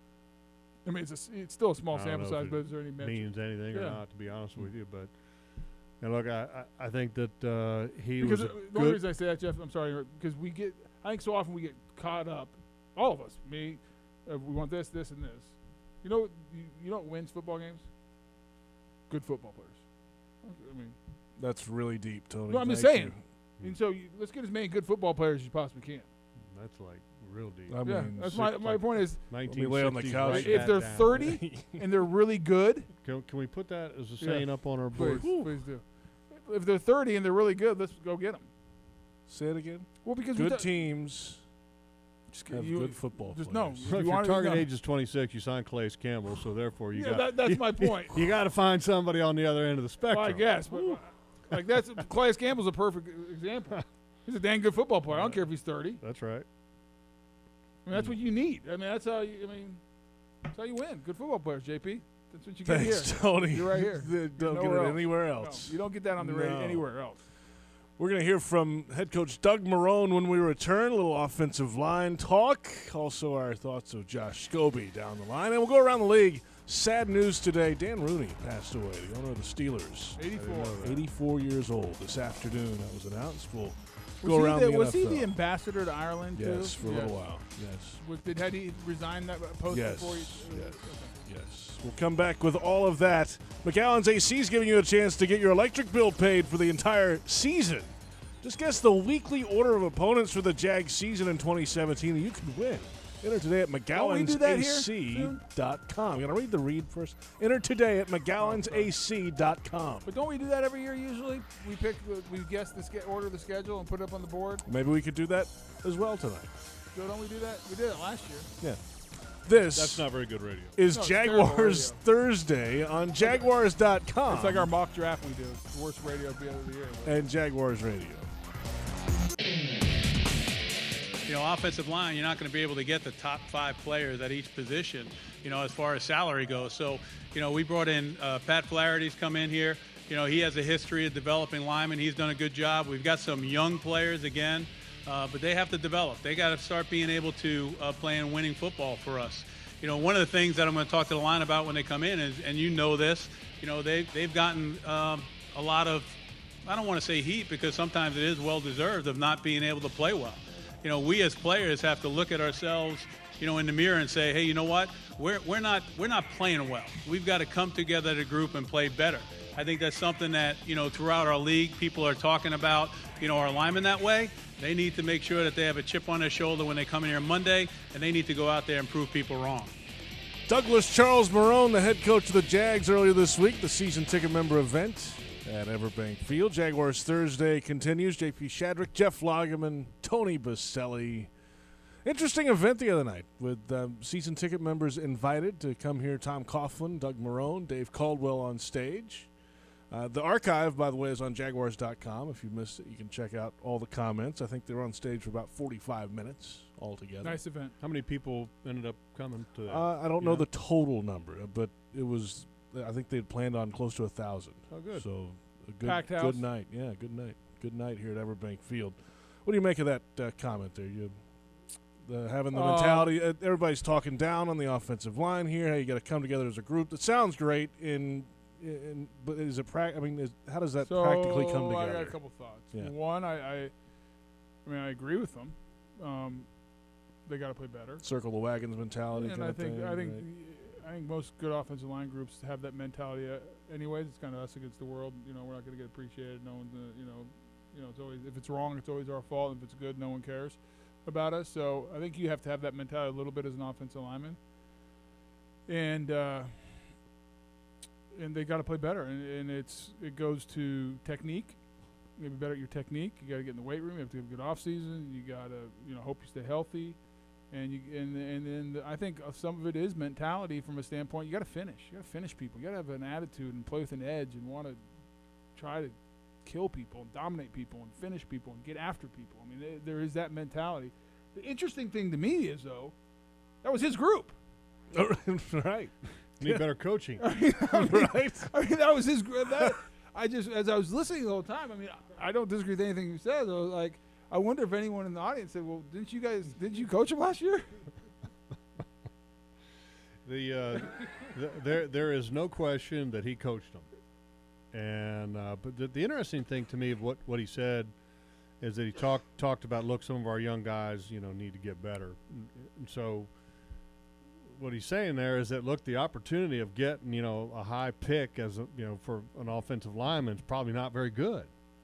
C: I mean, it's a s it's still a small
D: I don't
C: sample
D: know if
C: size,
D: it
C: but is there any metric?
D: means anything or
C: Yeah.
D: not, to be honest with you. But and look, I, I, I think that uh, he
C: Because
D: was
C: uh,
D: a
C: the only
D: good.
C: reason I say that, Jeff, I'm sorry, because we get, I think so often we get caught up, all of us, me, uh, we want this, this, and this. You know, what- you, you know what wins football games? Good football players. I mean,
B: that's really deep, Tony.
C: no, I'm just
B: Thank
C: saying.
B: you.
C: And so you, let's get as many good football players as you possibly can.
D: That's like real deep.
B: I
C: yeah,
B: mean,
C: that's
B: six-
C: my my
D: like
C: point is,
D: nineteen
B: lay on the
D: sixties,
B: couch.
D: write
C: if
D: that
C: they're
D: down.
C: thirty and they're really good,
D: Can, can we put that as a
C: Yeah.
D: saying up on our
C: please,
D: board?
C: please do. If they're thirty and they're really good, let's go get them.
B: Say it again.
C: Well, because we
B: Good
C: do-
B: teams
C: just,
B: have
C: you,
B: good football
C: just
B: players.
C: no.
D: If
C: you
D: your
C: want-
D: target
C: no.
D: age is twenty-six, you sign Calais Campbell, so therefore you
C: Yeah,
D: got
C: that, that's my point.
D: you got to find somebody on the other end of the spectrum.
C: Well, I guess, but uh, like that's Calais Campbell's a perfect example. He's a dang good football player. I don't care if he's thirty.
D: That's right.
C: I mean, that's what you need. I mean, that's how you. I mean, that's how you win. Good football players, J P. That's what you get
B: Thanks,
C: here.
B: Tony.
C: You're right here.
B: They don't get
C: nowhere
B: it
C: else.
B: anywhere
C: No,
B: else.
C: you don't get that on the radio
B: No.
C: anywhere else.
B: We're going to hear from head coach Doug Marrone when we return. A little offensive line talk. Also, our thoughts of Josh Scobie down the line. And we'll go around the league. Sad news today. Dan Rooney passed away, the owner of the Steelers.
C: eighty-four.
B: eighty-four years old this afternoon. That was announced. We'll
C: Was,
B: go
C: he
B: around
C: the,
B: the
C: was he
B: N F L.
C: the ambassador to Ireland too?
B: Yes, for a
C: Yes.
B: little while. Yes.
C: Was, did had he resigned that post
B: Yes.
C: before he?
B: Yes. Yes. We'll come back with all of that. McAllen's A C is giving you a chance to get your electric bill paid for the entire season. Just guess the weekly order of opponents for the Jags season in twenty seventeen, and you can win. Enter today at
C: we
B: McGowan's
C: do that
B: A
C: here
B: C dot com. You got to read the read first. Enter today at McGowan's A C dot com.
C: But don't we do that every year? Usually, we pick, the, we guess the ske- order of the schedule and put it up on the board.
B: Maybe we could do that as well tonight.
C: So don't we do that? We did it last year.
B: Yeah. This
D: That's not very good radio.
B: is
C: No, it's terrible
B: Jaguars
C: radio.
B: Thursday on Jaguars dot com
C: It's like our mock draft we do. It's the worst radio of the other year.
B: and Jaguars Radio.
G: You know, offensive line, you're not going to be able to get the top five players at each position, you know, as far as salary goes. So, you know, we brought in uh, Pat Flaherty's come in here. You know, he has a history of developing linemen. He's done a good job. We've got some young players again, uh, but they have to develop. They got to start being able to uh, play and winning football for us. You know, one of the things that I'm going to talk to the line about when they come in is, and you know this, you know, they, they've gotten um, a lot of, I don't want to say heat because sometimes it is well-deserved of not being able to play well. You know, we as players have to look at ourselves, you know, in the mirror and say, hey, you know what? We're we're not we're not playing well. We've got to come together as a group and play better. I think that's something that, you know, throughout our league, people are talking about, you know, our linemen that way. They need to make sure that they have a chip on their shoulder when they come in here Monday, and they need to go out there and prove people wrong.
B: Douglas Charles Marrone, the head coach of the Jags earlier this week, the season ticket member event at Everbank Field. Jaguars Thursday continues. J P Shadrick, Jeff Lageman, Tony Baselli. Interesting event the other night with um, season ticket members invited to come here. Tom Coughlin, Doug Marrone, Dave Caldwell on stage. Uh, the archive, by the way, is on Jaguars dot com. If you missed it, you can check out all the comments. I think they were on stage for about forty-five minutes altogether.
C: Nice event.
D: How many people ended up coming to that?
B: Uh, I don't
D: You
B: know
D: know?
B: the total number, but it was. I think they had planned on close to a thousand.
D: Oh, good.
B: So a good,
C: Packed house.
B: good night. Yeah, good night. Good night here at Everbank Field. What do you make of that uh, comment there? You the, having the
C: Uh,
B: mentality. Uh, everybody's talking down on the offensive line here. How you got to come together as a group. That sounds great. In, in but is it prac? I mean, is, how does that
C: so
B: practically come
C: I
B: together?
C: got a couple thoughts.
B: Yeah.
C: One, I, I, I mean, I agree with them. Um, they got to play better.
B: Circle the wagons mentality.
C: And
B: kind
C: I
B: of
C: think
B: thing,
C: I think
B: right?
C: I think most good offensive line groups have that mentality. Uh, anyways, it's kind of us against the world. You know, we're not going to get appreciated. No one's gonna, you know, you know, it's always if it's wrong, it's always our fault. If it's good, no one cares about us. So I think you have to have that mentality a little bit as an offensive lineman, and uh, and they got to play better. And, and it's it goes to technique. You got to be better at your technique. You got to get in the weight room. You have to have a good off season. You got to you know hope you stay healthy. And you and and then the, I think some of it is mentality from a standpoint. You got to finish. You got to finish people. You got to have an attitude and play with an edge and want to try to kill people and dominate people and finish people and get after people. I mean, there, there is that mentality. The interesting thing to me is though, that was his group.
B: Right.
D: Need better coaching.
C: I mean, I mean,
B: Right.
C: I mean, that was his group. That, I just as I was listening the whole time. I mean, I, I don't disagree with anything you said. I was like. I wonder if anyone in the audience said, "Well, didn't you guys? Didn't you coach him last year?"
D: The uh, th- there there is no question that he coached them, and uh, but the, the interesting thing to me of what, what he said is that he talked talked about look, some of our young guys you know need to get better, and so what he's saying there is that look, the opportunity of getting you know a high pick as a, you know for an offensive lineman is probably not very good,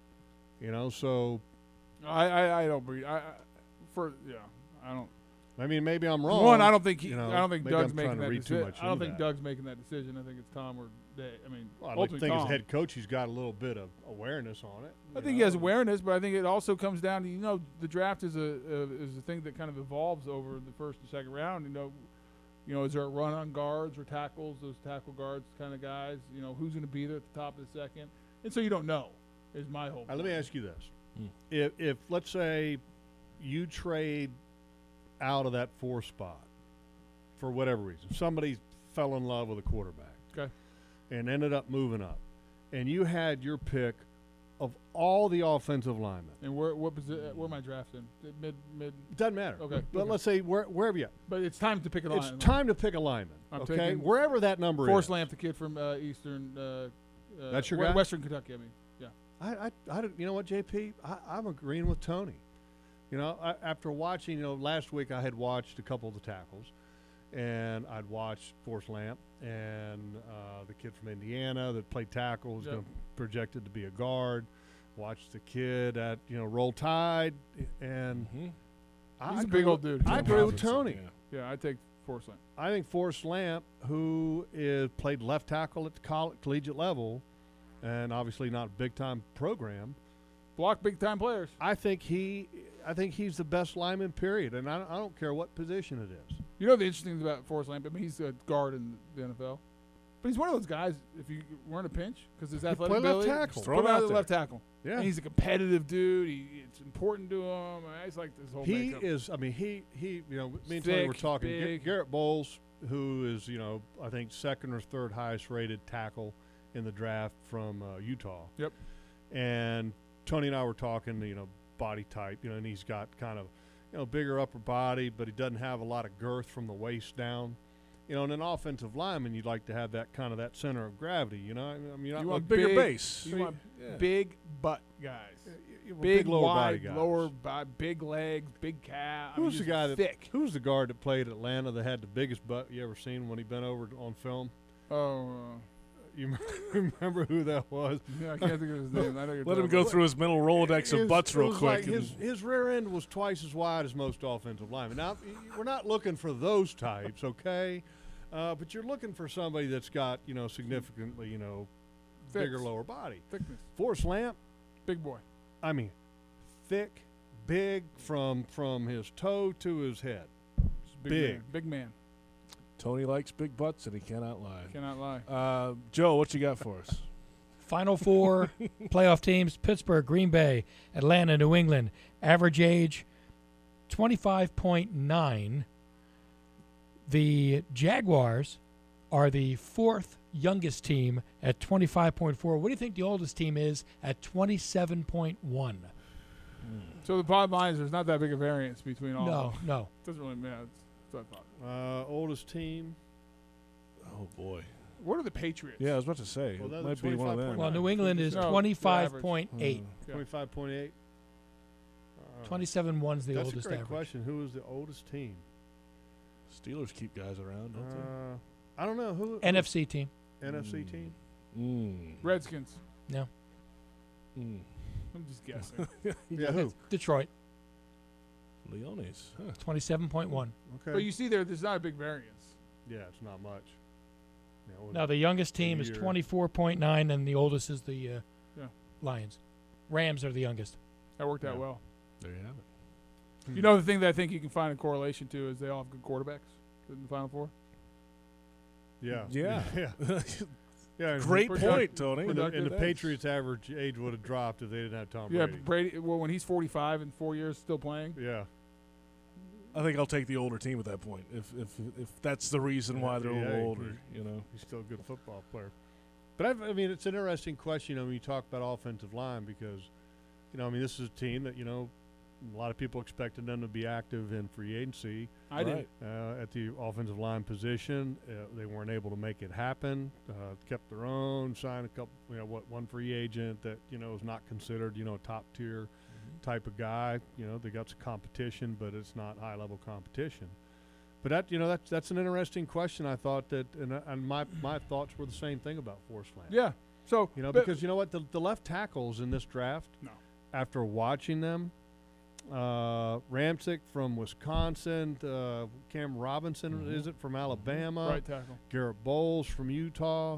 D: you know so.
C: I, I, I don't breed. I, I for yeah, I don't.
D: I mean, maybe I'm wrong.
C: One, I don't think he,
D: you know,
C: I don't think
D: maybe
C: Doug's
D: I'm
C: making
D: trying to
C: that
D: read too
C: decision.
D: much
C: I don't
D: into
C: think
D: that.
C: Doug's making that decision. I think it's Tom or Dave. I mean,
D: Well, I'd like to
C: ultimately
D: think
C: Tom.
D: as head coach, he's got a little bit of awareness on it.
C: I
D: you
C: think he
D: know.
C: has awareness, but I think it also comes down to you know the draft is a, a is a thing that kind of evolves over the first and second round. You know, you know, is there a run on guards or tackles? Those tackle guards kind of guys. You know, who's going to be there at the top of the second? And so you don't know. Is my whole.
D: All right, let me ask you this:
B: Hmm.
D: if, if let's say you trade out of that four spot for whatever reason, somebody fell in love with a quarterback,
C: Okay.
D: and ended up moving up, and you had your pick of all the offensive linemen.
C: And where what posi- where am I drafting? Mid mid.
D: Doesn't matter.
C: Okay,
D: But
C: okay.
D: let's say where, wherever you.
C: But it's time to pick a
D: It's
C: line.
D: time to pick a lineman.
C: I'm
D: okay,
C: taking
D: wherever that number
C: Forrest
D: is.
C: Lamp, the kid from uh, Eastern. Uh, uh,
D: That's your
C: we-
D: guy?
C: Western Kentucky. I mean, yeah.
D: I, I, I don't, you know what, J P? I, I'm agreeing with Tony. You know, I, after watching, you know, last week I had watched a couple of the tackles, and I'd watched Forrest Lamp and uh, the kid from Indiana that played tackle was
C: Yep.
D: going to projected to be a guard. Watched the kid at you know Roll Tide, and
B: Mhm.
D: I
C: He's a
D: agree
C: big old
D: with-
C: dude.
D: I
C: Jim
D: agree with
B: Robinson,
D: Tony.
B: yeah.
C: Yeah, I take Forrest Lamp.
D: I think Forrest Lamp, who is played left tackle at the coll- collegiate level, and obviously not a big time program.
C: Block big time players.
D: I think he, I think he's the best lineman. Period, and I, I don't care what position it is.
C: You know the interesting thing about Forrest Lamp? I mean, he's a guard in the N F L, but he's one of those guys. If you were in a pinch because his athletic
D: play left
C: ability,
D: tackle.
C: just
B: Throw
C: put
B: him
C: him
B: out
C: out
B: there.
C: left tackle.
D: Yeah,
C: And he's a competitive dude. He, it's important to him. I mean, he's like this whole.
D: he
C: makeup.
D: is. I mean, he he. You know, me and Tony were
C: Thick,
D: talking. Gar-
C: big.
D: Garrett Bowles, who is you know I think second or third highest rated tackle in the draft from uh, Utah.
C: Yep.
D: And Tony and I were talking. You know, body type. You know, and he's got kind of you know bigger upper body, but he doesn't have a lot of girth from the waist down. You know, in an offensive lineman, you'd like to have that kind of that center of gravity. You know, I mean, you're not
C: You
D: look-
C: want
B: Bigger
C: big,
B: base.
C: You want
B: Yeah.
C: big butt guys.
D: you want
C: Big,
D: lower
C: wide,
D: body guys.
C: lower, bi- big legs, big calf. I mean,
D: Who's the
C: just
D: guy that?
C: thick?
D: Who's the guard that played Atlanta that had the biggest butt you ever seen when he bent over on film?
C: Oh,
D: You remember who that was?
C: uh, yeah, I can't think of his name. I know you're
B: Let him
C: talking
B: go
C: about.
B: through his mental Rolodex of
D: His-
B: butts
D: it
B: real
D: was
B: quick.
D: like his
B: and-
D: his rear end was twice as wide as most offensive linemen. Now y- we're not looking for those types, okay? Uh, but you're looking for somebody that's got you know significantly you know
C: Thick.
D: bigger lower body.
C: Thickness.
D: Forrest Lamp,
C: Big boy.
D: I mean, thick, big from from his toe to his head.
C: Just Big.
D: Big.
C: Man. Big man.
B: Tony likes big butts, and he cannot lie.
C: Cannot lie.
B: Uh, Joe, what you got for us?
H: Final four playoff teams: Pittsburgh, Green Bay, Atlanta, New England. Average age twenty-five point nine. The Jaguars are the fourth youngest team at twenty-five point four. What do you think the oldest team is at twenty-seven point one?
C: So the bottom line is there's not that big a variance between all.
H: No,
C: of them.
H: no.
C: Doesn't really matter. That's what I thought.
D: Uh, oldest team.
B: Oh boy.
C: What are the Patriots?
B: Yeah, I was about to say.
D: Well,
B: it
D: that's
B: might be one of them.
H: Well,
D: Nine.
H: New England is
C: No, the
H: twenty-five point eight.
B: Hmm.
C: Yeah.
D: Twenty-five point eight. Uh,
H: twenty-seven one is the
D: That's
H: oldest
D: a great
H: average.
D: question. Who is the oldest team?
B: Steelers keep guys around, don't
D: Uh, I don't know who
H: N F C team.
D: N F C team.
B: Mm.
C: Redskins.
H: No.
B: Mm.
C: I'm just guessing.
D: Yeah, who?
H: Detroit.
B: Leones. Huh.
H: twenty-seven point one.
D: Okay.
C: But you see there, there's not a big variance.
D: yeah, it's not much. Yeah, what-
H: Now the youngest team is
D: year.
H: twenty-four point nine, and the oldest is the uh,
C: Yeah.
H: Lions. Rams are the youngest.
C: That worked out
D: Yeah.
C: well.
B: There you have it.
C: You know, the thing that I think you can find a correlation to is they all have good quarterbacks in the Final Four.
D: yeah,
B: Yeah.
D: yeah, yeah.
B: Great
C: Product-
B: point, Tony.
D: And the, and
C: productive
D: the
C: age.
D: Patriots' average age would have dropped if they didn't have Tom
C: Yeah,
D: Brady.
C: Brady. Well, when he's forty-five and four years still playing.
D: Yeah.
B: I think I'll take the older team at that point. If if if that's the reason why they're a
D: Yeah,
B: little
D: he-
B: older, you know.
D: He's still a good football player. But I've, I mean, it's an interesting question, you know, when you talk about offensive line because, you know, I mean, this is a team that, you know, a lot of people expected them to be active in free agency
C: I did.
B: Right.
D: uh, at the offensive line position. Uh, they weren't able to make it happen. Uh, kept their own, signed a couple, you know, what one free agent that you know is not considered, you know, a top tier type of guy. You know, they got some competition, but it's not high level competition. But that, you know, that's that's an interesting question. I thought that, and, uh, and my my thoughts were the same thing about Forrest Lamp.
C: Yeah. So
D: You know,
C: but-
D: because you know what, the, the left tackles in this draft,
C: No.
D: after watching them, uh, Ramczyk from Wisconsin, uh, Cam Robinson,
B: Mhm.
D: is it, from Alabama,
C: right tackle.
D: Garrett Bowles from Utah.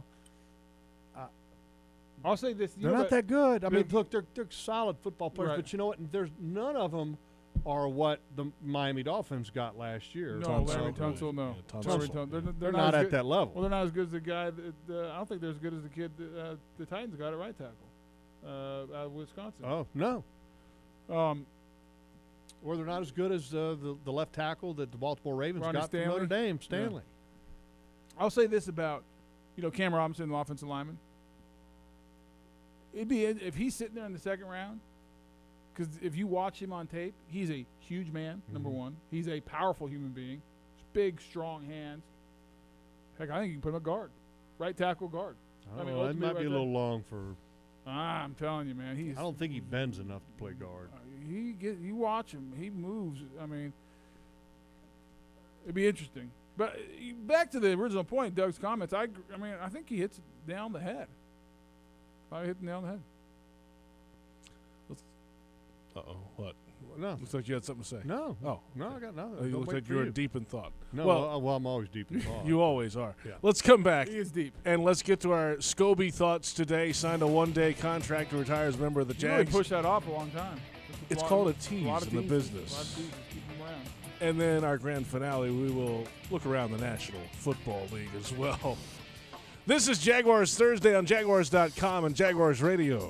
C: I'll say this. you
D: They're
C: know
D: not
C: what-
D: that good. I mean,
C: But-
D: look, they're they're solid football players,
C: Right.
D: but you know what? There's none of them are what the Miami Dolphins got last year.
C: No,
B: Tunsil.
C: Larry Tunsil, no.
B: Yeah, Tunsil.
C: Larry Tunsil. They're, they're,
D: They're
C: not,
D: not
C: as
D: at
C: good,
D: that level.
C: Well, they're not as good as the guy. That, uh, I don't think they're as good as the kid that, uh, the Titans got at right tackle uh, out of Wisconsin.
D: Oh no,
C: Um,
D: or they're not as good as uh, the the left tackle that the Baltimore Ravens
C: Ronnie
D: got
C: Stanley?
D: from Notre Dame, Stanley.
C: I'll say this about, you know, Cam Robinson, the offensive lineman. It'd be if he's sitting there in the second round, because if you watch him on tape, he's a huge man. Number
D: Mhm.
C: one, he's a powerful human being, big, strong hands. Heck, I think you can put him at guard, right tackle guard.
D: I
C: I mean,
D: don't know, that
C: ultimately
D: might be a
C: right
D: little long for.
C: Ah, I'm telling you, man, he's.
D: I don't think he bends enough to play guard.
C: Uh, he get you watch him. He moves. I mean, it'd be interesting. But uh, back to the original point, Doug's comments. I, gr- I mean, I think he hits it down the head. I hit it down the head.
B: Uh oh. What?
D: No,
B: Looks like you had something to say.
D: no,
B: Oh.
D: no, I got nothing.
B: Oh, you
D: Don't
B: looked
D: wait
B: like
D: for
B: you were
D: you.
B: deep in thought.
D: No,
B: Well-
D: well, well, I'm always deep in thought.
B: You always are.
D: Yeah.
B: Let's come back
C: He is deep.
B: and let's get to our Scobie thoughts today. Signed a one-day contract to retire as a member of the
C: You really
B: Jags.
C: pushed that off a long time.
B: It's
C: lot-
B: called a
C: lot
B: tease
C: of
B: in the
C: teases.
B: business.
C: A lot of teases. Keep him around.
B: And then our grand finale, we will look around the National Football League as well. This is Jaguars Thursday on Jaguars dot com and Jaguars Radio.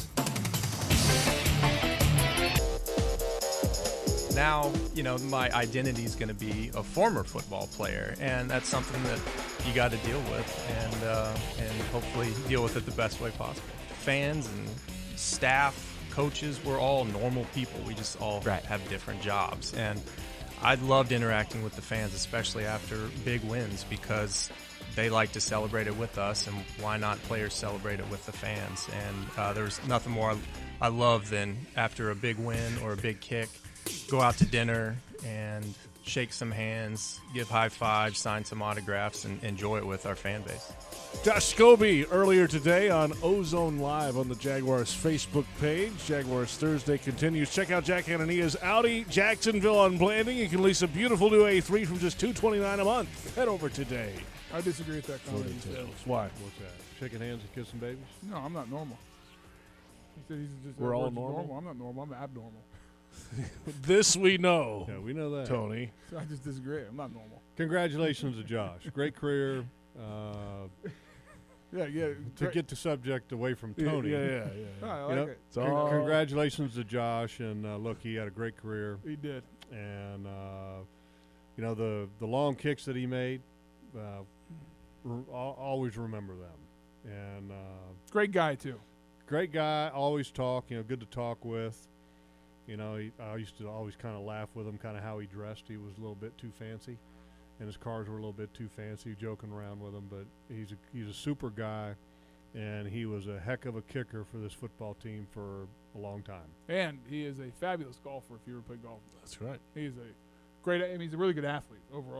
I: Now, you know, my identity is going to be a former football player, and that's something that you got to deal with, and uh, and hopefully deal with it the best way possible. Fans and staff, coaches, we're all normal people. We just all
J: Right.
I: have different jobs, and I loved interacting with the fans, especially after big wins, because they like to celebrate it with us, and why not players celebrate it with the fans? And uh, there's nothing more I love than after a big win or a big kick, go out to dinner and shake some hands, give high fives, sign some autographs, and enjoy it with our fan base.
B: Josh Scobie earlier today on Ozone Live on the Jaguars Facebook page. Jaguars Thursday continues. Check out Jack Anania's Audi Jacksonville on Blanding. You can lease a beautiful new A three from just two hundred twenty-nine dollars a month. Head over today.
C: I disagree with that
B: for
C: comment. he
B: details.
C: said.
B: Why?
D: What's that? Shaking hands and kissing babies?
C: No, I'm not normal. He said he's just
B: We're
C: that
B: all
C: word's
B: normal?
C: I'm not normal. I'm abnormal.
B: This we know,
D: Yeah, we know that.
B: Tony.
C: So I just disagree. I'm not normal.
D: Congratulations to Josh. Great career. Uh,
C: Yeah, yeah.
D: to get the subject away from Tony.
B: Yeah, yeah, yeah.
C: Oh, I
D: You
C: like
D: know,
C: it.
B: It's
D: con-
B: all-
D: congratulations to Josh, and uh, look, he had a great career,
C: He did.
D: and uh, you know the the long kicks that he made. Uh, re- I'll always remember them, and uh,
C: Great guy too.
D: great guy. Always talk, you know, good to talk with. You know, he, I used to always kind of laugh with him, kind of how he dressed. He was a little bit too fancy, and his cars were a little bit too fancy. Joking around with him, but he's a he's a super guy, and he was a heck of a kicker for this football team for a long time.
C: And he is a fabulous golfer if you ever played golf.
B: That's right.
C: He's a great, I mean, he's a really good athlete overall.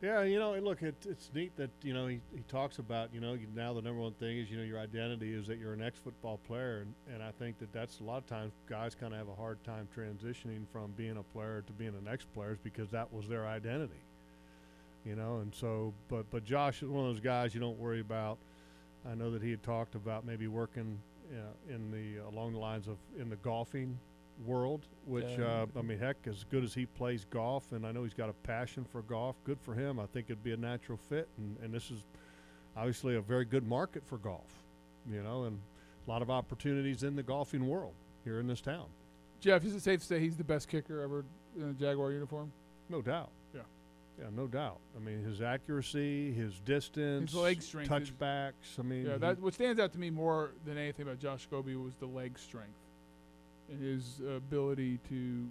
D: Yeah, you know, and look, it, it's neat that, you know, he, he talks about, you know, you- now the number one thing is, you know, your identity is that you're an ex-football player. And, and I think that that's a lot of times guys kind of have a hard time transitioning from being a player to being an ex-player because that was their identity, you know. And so, but, but Josh is one of those guys you don't worry about. I know that he had talked about maybe working you know, in the, along the lines of in the golfing world, which
H: Yeah.
D: uh, I mean, heck, as good as he plays golf, and I know he's got a passion for golf, good for him. I think it'd be a natural fit, and, and this is obviously a very good market for golf, you know, and a lot of opportunities in the golfing world here in this town.
C: Jeff, is it safe to say he's the best kicker ever in a Jaguar uniform?
D: No doubt.
C: Yeah.
D: Yeah, no doubt. I mean, his accuracy, his distance,
C: His leg strength is-
D: touchbacks. I mean,
C: Yeah,
D: he-
C: that what stands out to me more than anything about Josh Scobie was the leg strength and his ability to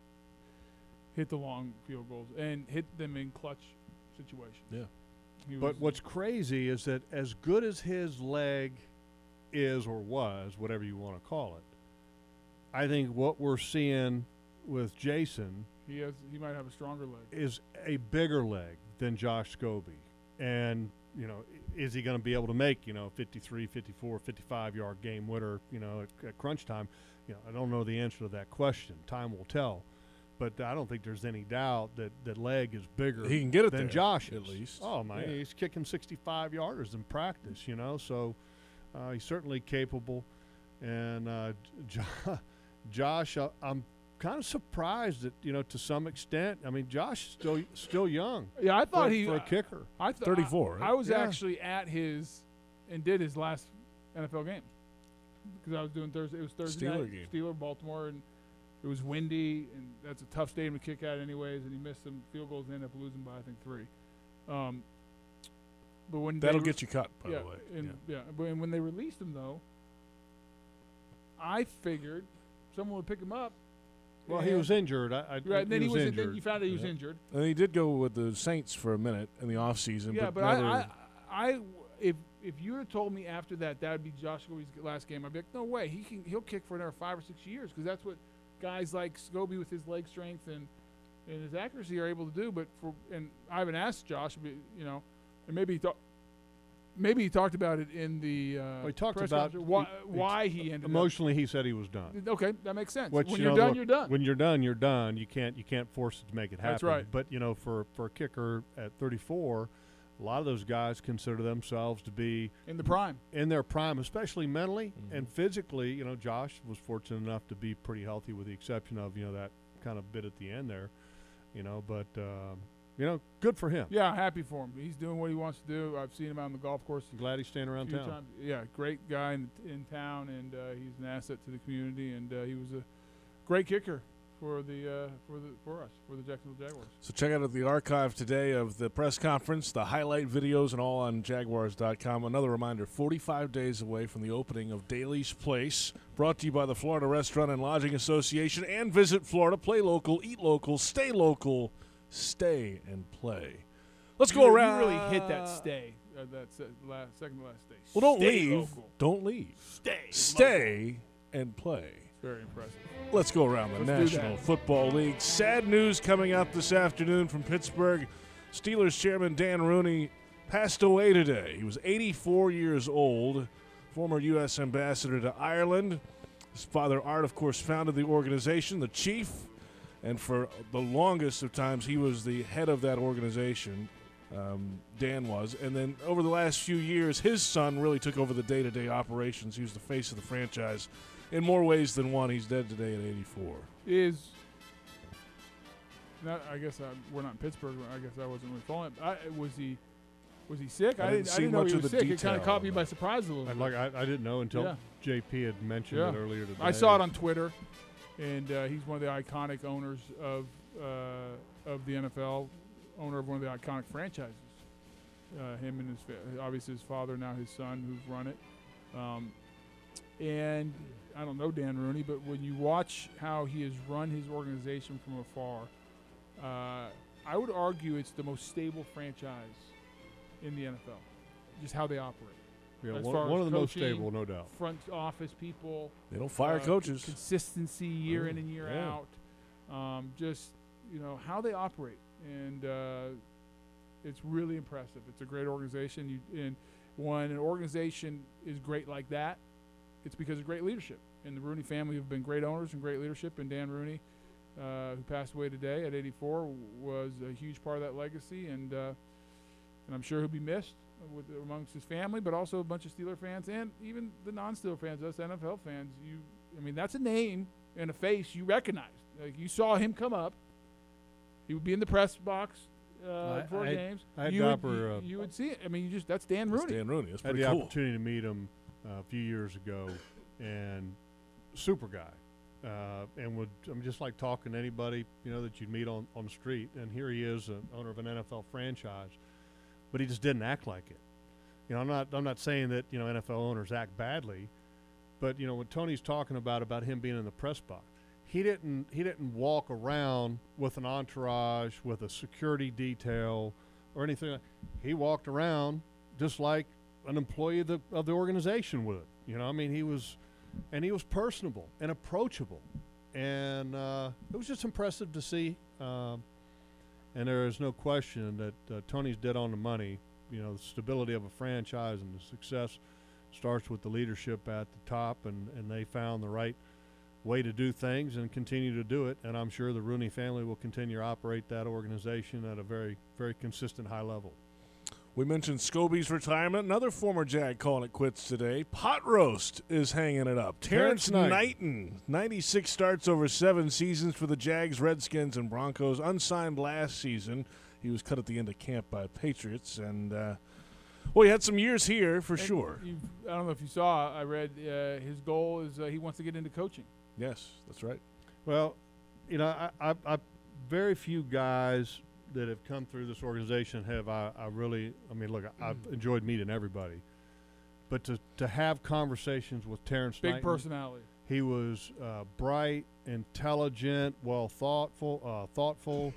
C: hit the long field goals and hit them in clutch situations.
B: Yeah.
C: He
D: But
C: was-
D: what's crazy is that as good as his leg is or was, whatever you want to call it, I think what we're seeing with Jason
C: he has he might have a stronger leg.
D: is a bigger leg than Josh Scobie. And, you know, i- is he going to be able to make, you know, fifty-three, fifty-four, fifty-five-yard game winner, you know, at, at crunch time? You know, I don't know the answer to that question. Time will tell. But I don't think there's any doubt that that leg is bigger
B: He can get it
D: than
B: there,
D: Josh
B: at least.
D: Oh, man,
B: Yeah.
D: he's kicking sixty-five-yarders in practice, you know, so uh, he's certainly capable. And uh, J- Josh, uh, I'm kind of surprised that, you know, to some extent. I mean, Josh is still still young.
C: Yeah, I thought
D: for,
C: he
D: for a kicker.
C: I thought
B: thirty-four,
C: I,
B: right?
C: I was
D: Yeah.
C: actually at his and did his last N F L game because I was doing Thursday. It was Thursday
B: Steeler
C: night,
B: game.
C: Steeler Baltimore, and it was windy, and that's a tough stadium to kick at, anyways. And he missed some field goals and ended up losing by I think three. Um, but when
B: That'll
C: they
B: get you cut, by
C: yeah,
B: the way.
C: and,
B: Yeah.
C: yeah. But when they released him though, I figured someone would pick him up.
D: Well, he
C: and-
D: was injured. I, I,
C: right. And then he was, in-
D: injured.
C: then you found out he was
B: Yeah.
C: injured.
B: And he did go with the Saints for a minute in the offseason.
C: Yeah, but
B: never,
C: I, I, I, if if you had told me after that that would be Josh Scobie's last game, I'd be like, no way, he can he'll kick for another five or six years because that's what guys like Scobie with his leg strength and and his accuracy are able to do. But for and I haven't asked Josh, but, you know, and maybe he thought. Maybe he talked about it in the uh,
D: Well, he talked
C: press
D: about
C: conference, why,
D: he- he-
C: why he ended
D: Emotionally, he said he was done.
C: up. Okay, that makes sense.
D: Which,
C: when
D: you
C: you're
D: know,
C: done,
D: look,
C: you're done.
D: When you're done, you're done. You can't you can't force it to make it happen.
C: That's right.
D: But, you know, for for a kicker at thirty-four, a lot of those guys consider themselves to be
C: in the prime.
D: in their prime, especially mentally
B: Mhm.
D: and physically. You know, Josh was fortunate enough to be pretty healthy, with the exception of, you know, that kind of bit at the end there. You know, but um, you know, good for him.
C: Yeah, happy for him. He's doing what he wants to do. I've seen him out on the golf course.
D: I'm glad he's staying
C: a
D: around
C: few
D: town.
C: times. Yeah, great guy in, in town, and uh, he's an asset to the community. And uh, he was a great kicker for the uh, for the for us for the Jacksonville Jaguars.
B: So check out the archive today of the press conference, the highlight videos, and all on Jaguars dot com. Another reminder, forty-five days away from the opening of Daly's Place, brought to you by the Florida Restaurant and Lodging Association. And Visit Florida. Play local, eat local, stay local, stay and play. Let's
C: You
B: go
C: really-
B: around.
C: You really hit that stay. Uh, that se- last, second to last stay.
B: Well, don't
C: Stay
B: leave.
C: local.
B: Don't leave.
C: Stay.
B: Stay and play.
C: Very impressive.
B: Let's go around the
C: Let's do
B: National
C: that.
B: Football League. Sad news coming up this afternoon from Pittsburgh. Steelers chairman Dan Rooney passed away today. He was eighty-four years old, former U S ambassador to Ireland. His father, Art, of course, founded the organization, the chief, and for the longest of times, he was the head of that organization. Um, Dan was. And then over the last few years, his son really took over the day-to-day operations. He was the face of the franchise in more ways than one. He's dead today at eighty-four.
C: Is not, I guess I, we're not in Pittsburgh. I guess I wasn't really following. it. I, was he was he sick?
B: I
C: I
B: didn't
C: didn't, I
B: see
C: didn't know
B: much
C: he
B: of
C: was
B: the
C: sick. It kind of
B: detail
C: caught me
B: on
C: by
B: that.
C: surprise a little
D: I,
C: bit.
D: like I, I didn't know until
C: Yeah.
D: J P had mentioned
C: Yeah.
D: it earlier today.
C: I saw it on Twitter, and uh, he's one of the iconic owners of uh, of the N F L, owner of one of the iconic franchises. Uh, him and his fa- obviously his father, now his son, who's run it. Um, and I don't know Dan Rooney, but when you watch how he has run his organization from afar, uh, I would argue it's the most stable franchise in the N F L. Just how they operate.
D: Yeah,
C: as
D: one,
C: far
D: one
C: as
D: of the most
C: coaching,
D: stable, no doubt.
C: Front office people.
B: They don't fire
C: uh,
B: coaches.
C: Consistency year in and year
B: yeah.
C: out. Um, just, you know, how they operate. And uh, It's really impressive. It's a great organization. You, and when an organization is great like that, it's because of great leadership. And the Rooney family have been great owners and great leadership. And Dan Rooney, uh, who passed away today at eighty-four, was a huge part of that legacy. And uh, and I'm sure he'll be missed with amongst his family, but also a bunch of Steeler fans and even the non-Steeler fans, us N F L fans. You, I mean, that's a name and a face you recognize. Like, you saw him come up. He would be in the press box uh,
D: I-
C: before
D: I-
C: games.
D: I had
C: you,
D: the
C: would,
D: upper,
C: you,
D: uh,
C: you would see it. I mean, you just that's Dan
B: That's
C: Rooney.
B: Dan Rooney. That's
D: I had
B: pretty
D: the
B: cool.
D: opportunity to meet him uh, a few years ago, and super guy. Uh, and would I'm just like talking to anybody, you know, that you'd meet on, on the street. And here he is, an owner of an N F L franchise, but he just didn't act like it. You know, I'm not I'm not saying that, you know, N F L owners act badly, but you know what Tony's talking about about him being in the press box. He didn't he didn't walk around with an entourage, with a security detail, or anything. Like, he walked around just like an employee of the of the organization would. You know, I mean, he was, and he was personable and approachable, and uh, it was just impressive to see. Um, and there is no question that uh, Tony's dead on the money. You know, the stability of a franchise and the success starts with the leadership at the top, and, and they found the right way to do things and continue to do it. And I'm sure the Rooney family will continue to operate that organization at a very, very consistent high level.
B: We mentioned Scobie's retirement. Another former Jag calling it quits today. Pot Roast is hanging it up. Terrence
D: Terrence
B: Knighton, ninety-six starts over seven seasons for the Jags, Redskins, and Broncos. Unsigned last season. He was cut at the end of camp by Patriots. And, uh, well, he had some years here for
C: And
B: sure.
C: you've- I don't know if you saw. I read uh, his goal is uh, he wants to get into coaching.
B: Yes, that's right.
D: Well, you know, I, I, I very few guys that have come through this organization have I, I really, I mean, look, I, I've enjoyed meeting everybody. But to, to have conversations with Terrence
C: Big
D: Knighton,
C: personality.
D: he was uh, bright, intelligent, well thoughtful, uh, thoughtful.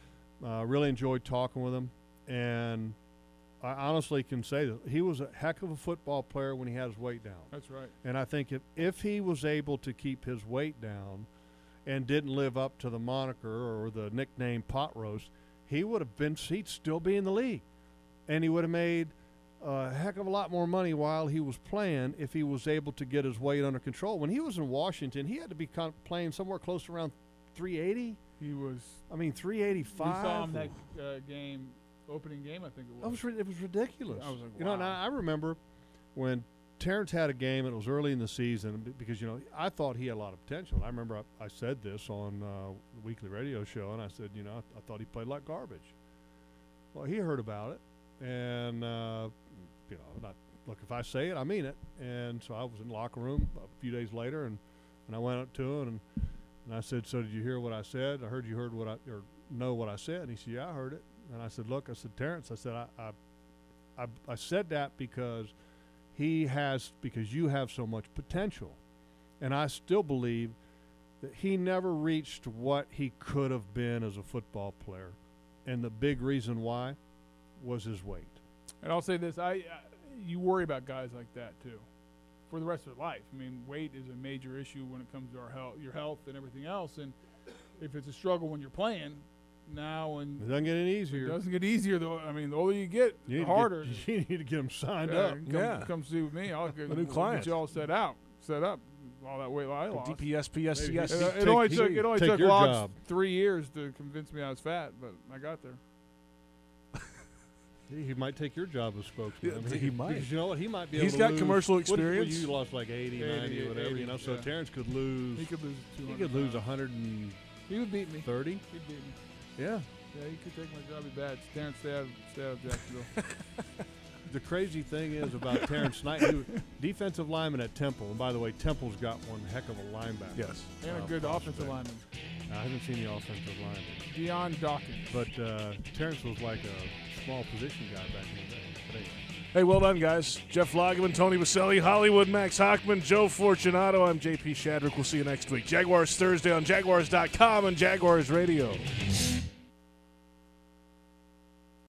D: Uh, really enjoyed talking with him. And I honestly can say that he was a heck of a football player when he had his weight down.
C: That's right.
D: And I think if, if he was able to keep his weight down and didn't live up to the moniker or the nickname Pot Roast, he would have been, he'd still be in the league. And he would have made a heck of a lot more money while he was playing if he was able to get his weight under control. When he was in Washington, he had to be kind of playing somewhere close to around three eighty.
C: He was.
D: I mean, three eighty-five.
C: We saw him that uh, game, opening game, I think it
D: That
C: was.
D: was ri- it was ridiculous.
C: I was like,
D: You know, and
C: wow.
D: I, I remember when Terrence had a game, and it was early in the season b- because, you know, I thought he had a lot of potential. I remember I, I said this on uh, the weekly radio show, and I said, you know, I, I thought he played like garbage. Well, he heard about it, and, uh, you know, not, look, if I say it, I mean it. And so I was in the locker room a few days later, and, and I went up to him, and, and I said, so did you hear what I said? I heard you heard what I, or know what I said. And he said, yeah, I heard it. And I said, look, I said, Terrence, I said, I, I, I, I said that because he has, because you have so much potential. And I still believe that he never reached what he could have been as a football player. And the big reason why was his weight.
C: And I'll say this: I, I you worry about guys like that too, for the rest of their life. I mean, weight is a major issue when it comes to our health, your health, and everything else. And if it's a struggle when you're playing, now and
D: It doesn't get any
C: it
D: easier.
C: doesn't get easier though. I mean, the older you get,
D: You
C: the
D: need to get-
C: harder.
D: you need to get him signed
C: Yeah,
D: up.
C: Come,
B: Yeah.
C: come see with me. I'll get,
B: A new
C: we'll
B: client.
C: get you all set out, set up. All that weight I lost.
B: D P S P S C S.
C: It,
D: Take-
C: it only
D: take-
C: took it only
D: take
C: took
D: your
C: Logs
D: job.
C: three years to convince me I was fat, but I got there.
D: He he might take your job as spokesman.
B: Yeah,
D: I mean,
B: he might.
D: Because you know what? He might be
B: He's
D: able
B: got
D: to lose.
B: commercial
D: what- what
B: experience.
D: you lost like eighty,
C: eighty,
D: ninety, whatever,
C: eighty,
D: you know. So
C: yeah.
D: Terrence could lose.
C: He could lose two
D: He
C: hundred.
D: could lose one hundred thirty.
C: He would beat me. He'd beat me.
D: Yeah.
C: Yeah, he could take my job. Be bad. Terrence, stay out, stay out of Jacksonville.
D: The crazy thing is about Terrence Knighton, he was defensive lineman at Temple. And by the way, Temple's got one heck of a linebacker.
B: Yes.
C: And
D: Uh,
C: a good
D: prospect.
C: offensive lineman,
D: I haven't seen the offensive lineman.
C: Deion Dawkins.
D: But uh, Terrence was like a small position guy back in the day. But anyway.
B: Hey, well done, guys. Jeff Lageman, Tony Baselli, Hollywood, Max Hockman, Joe Fortunato. I'm J P Shadrick. We'll see you next week. Jaguars Thursday on Jaguars dot com and Jaguars Radio.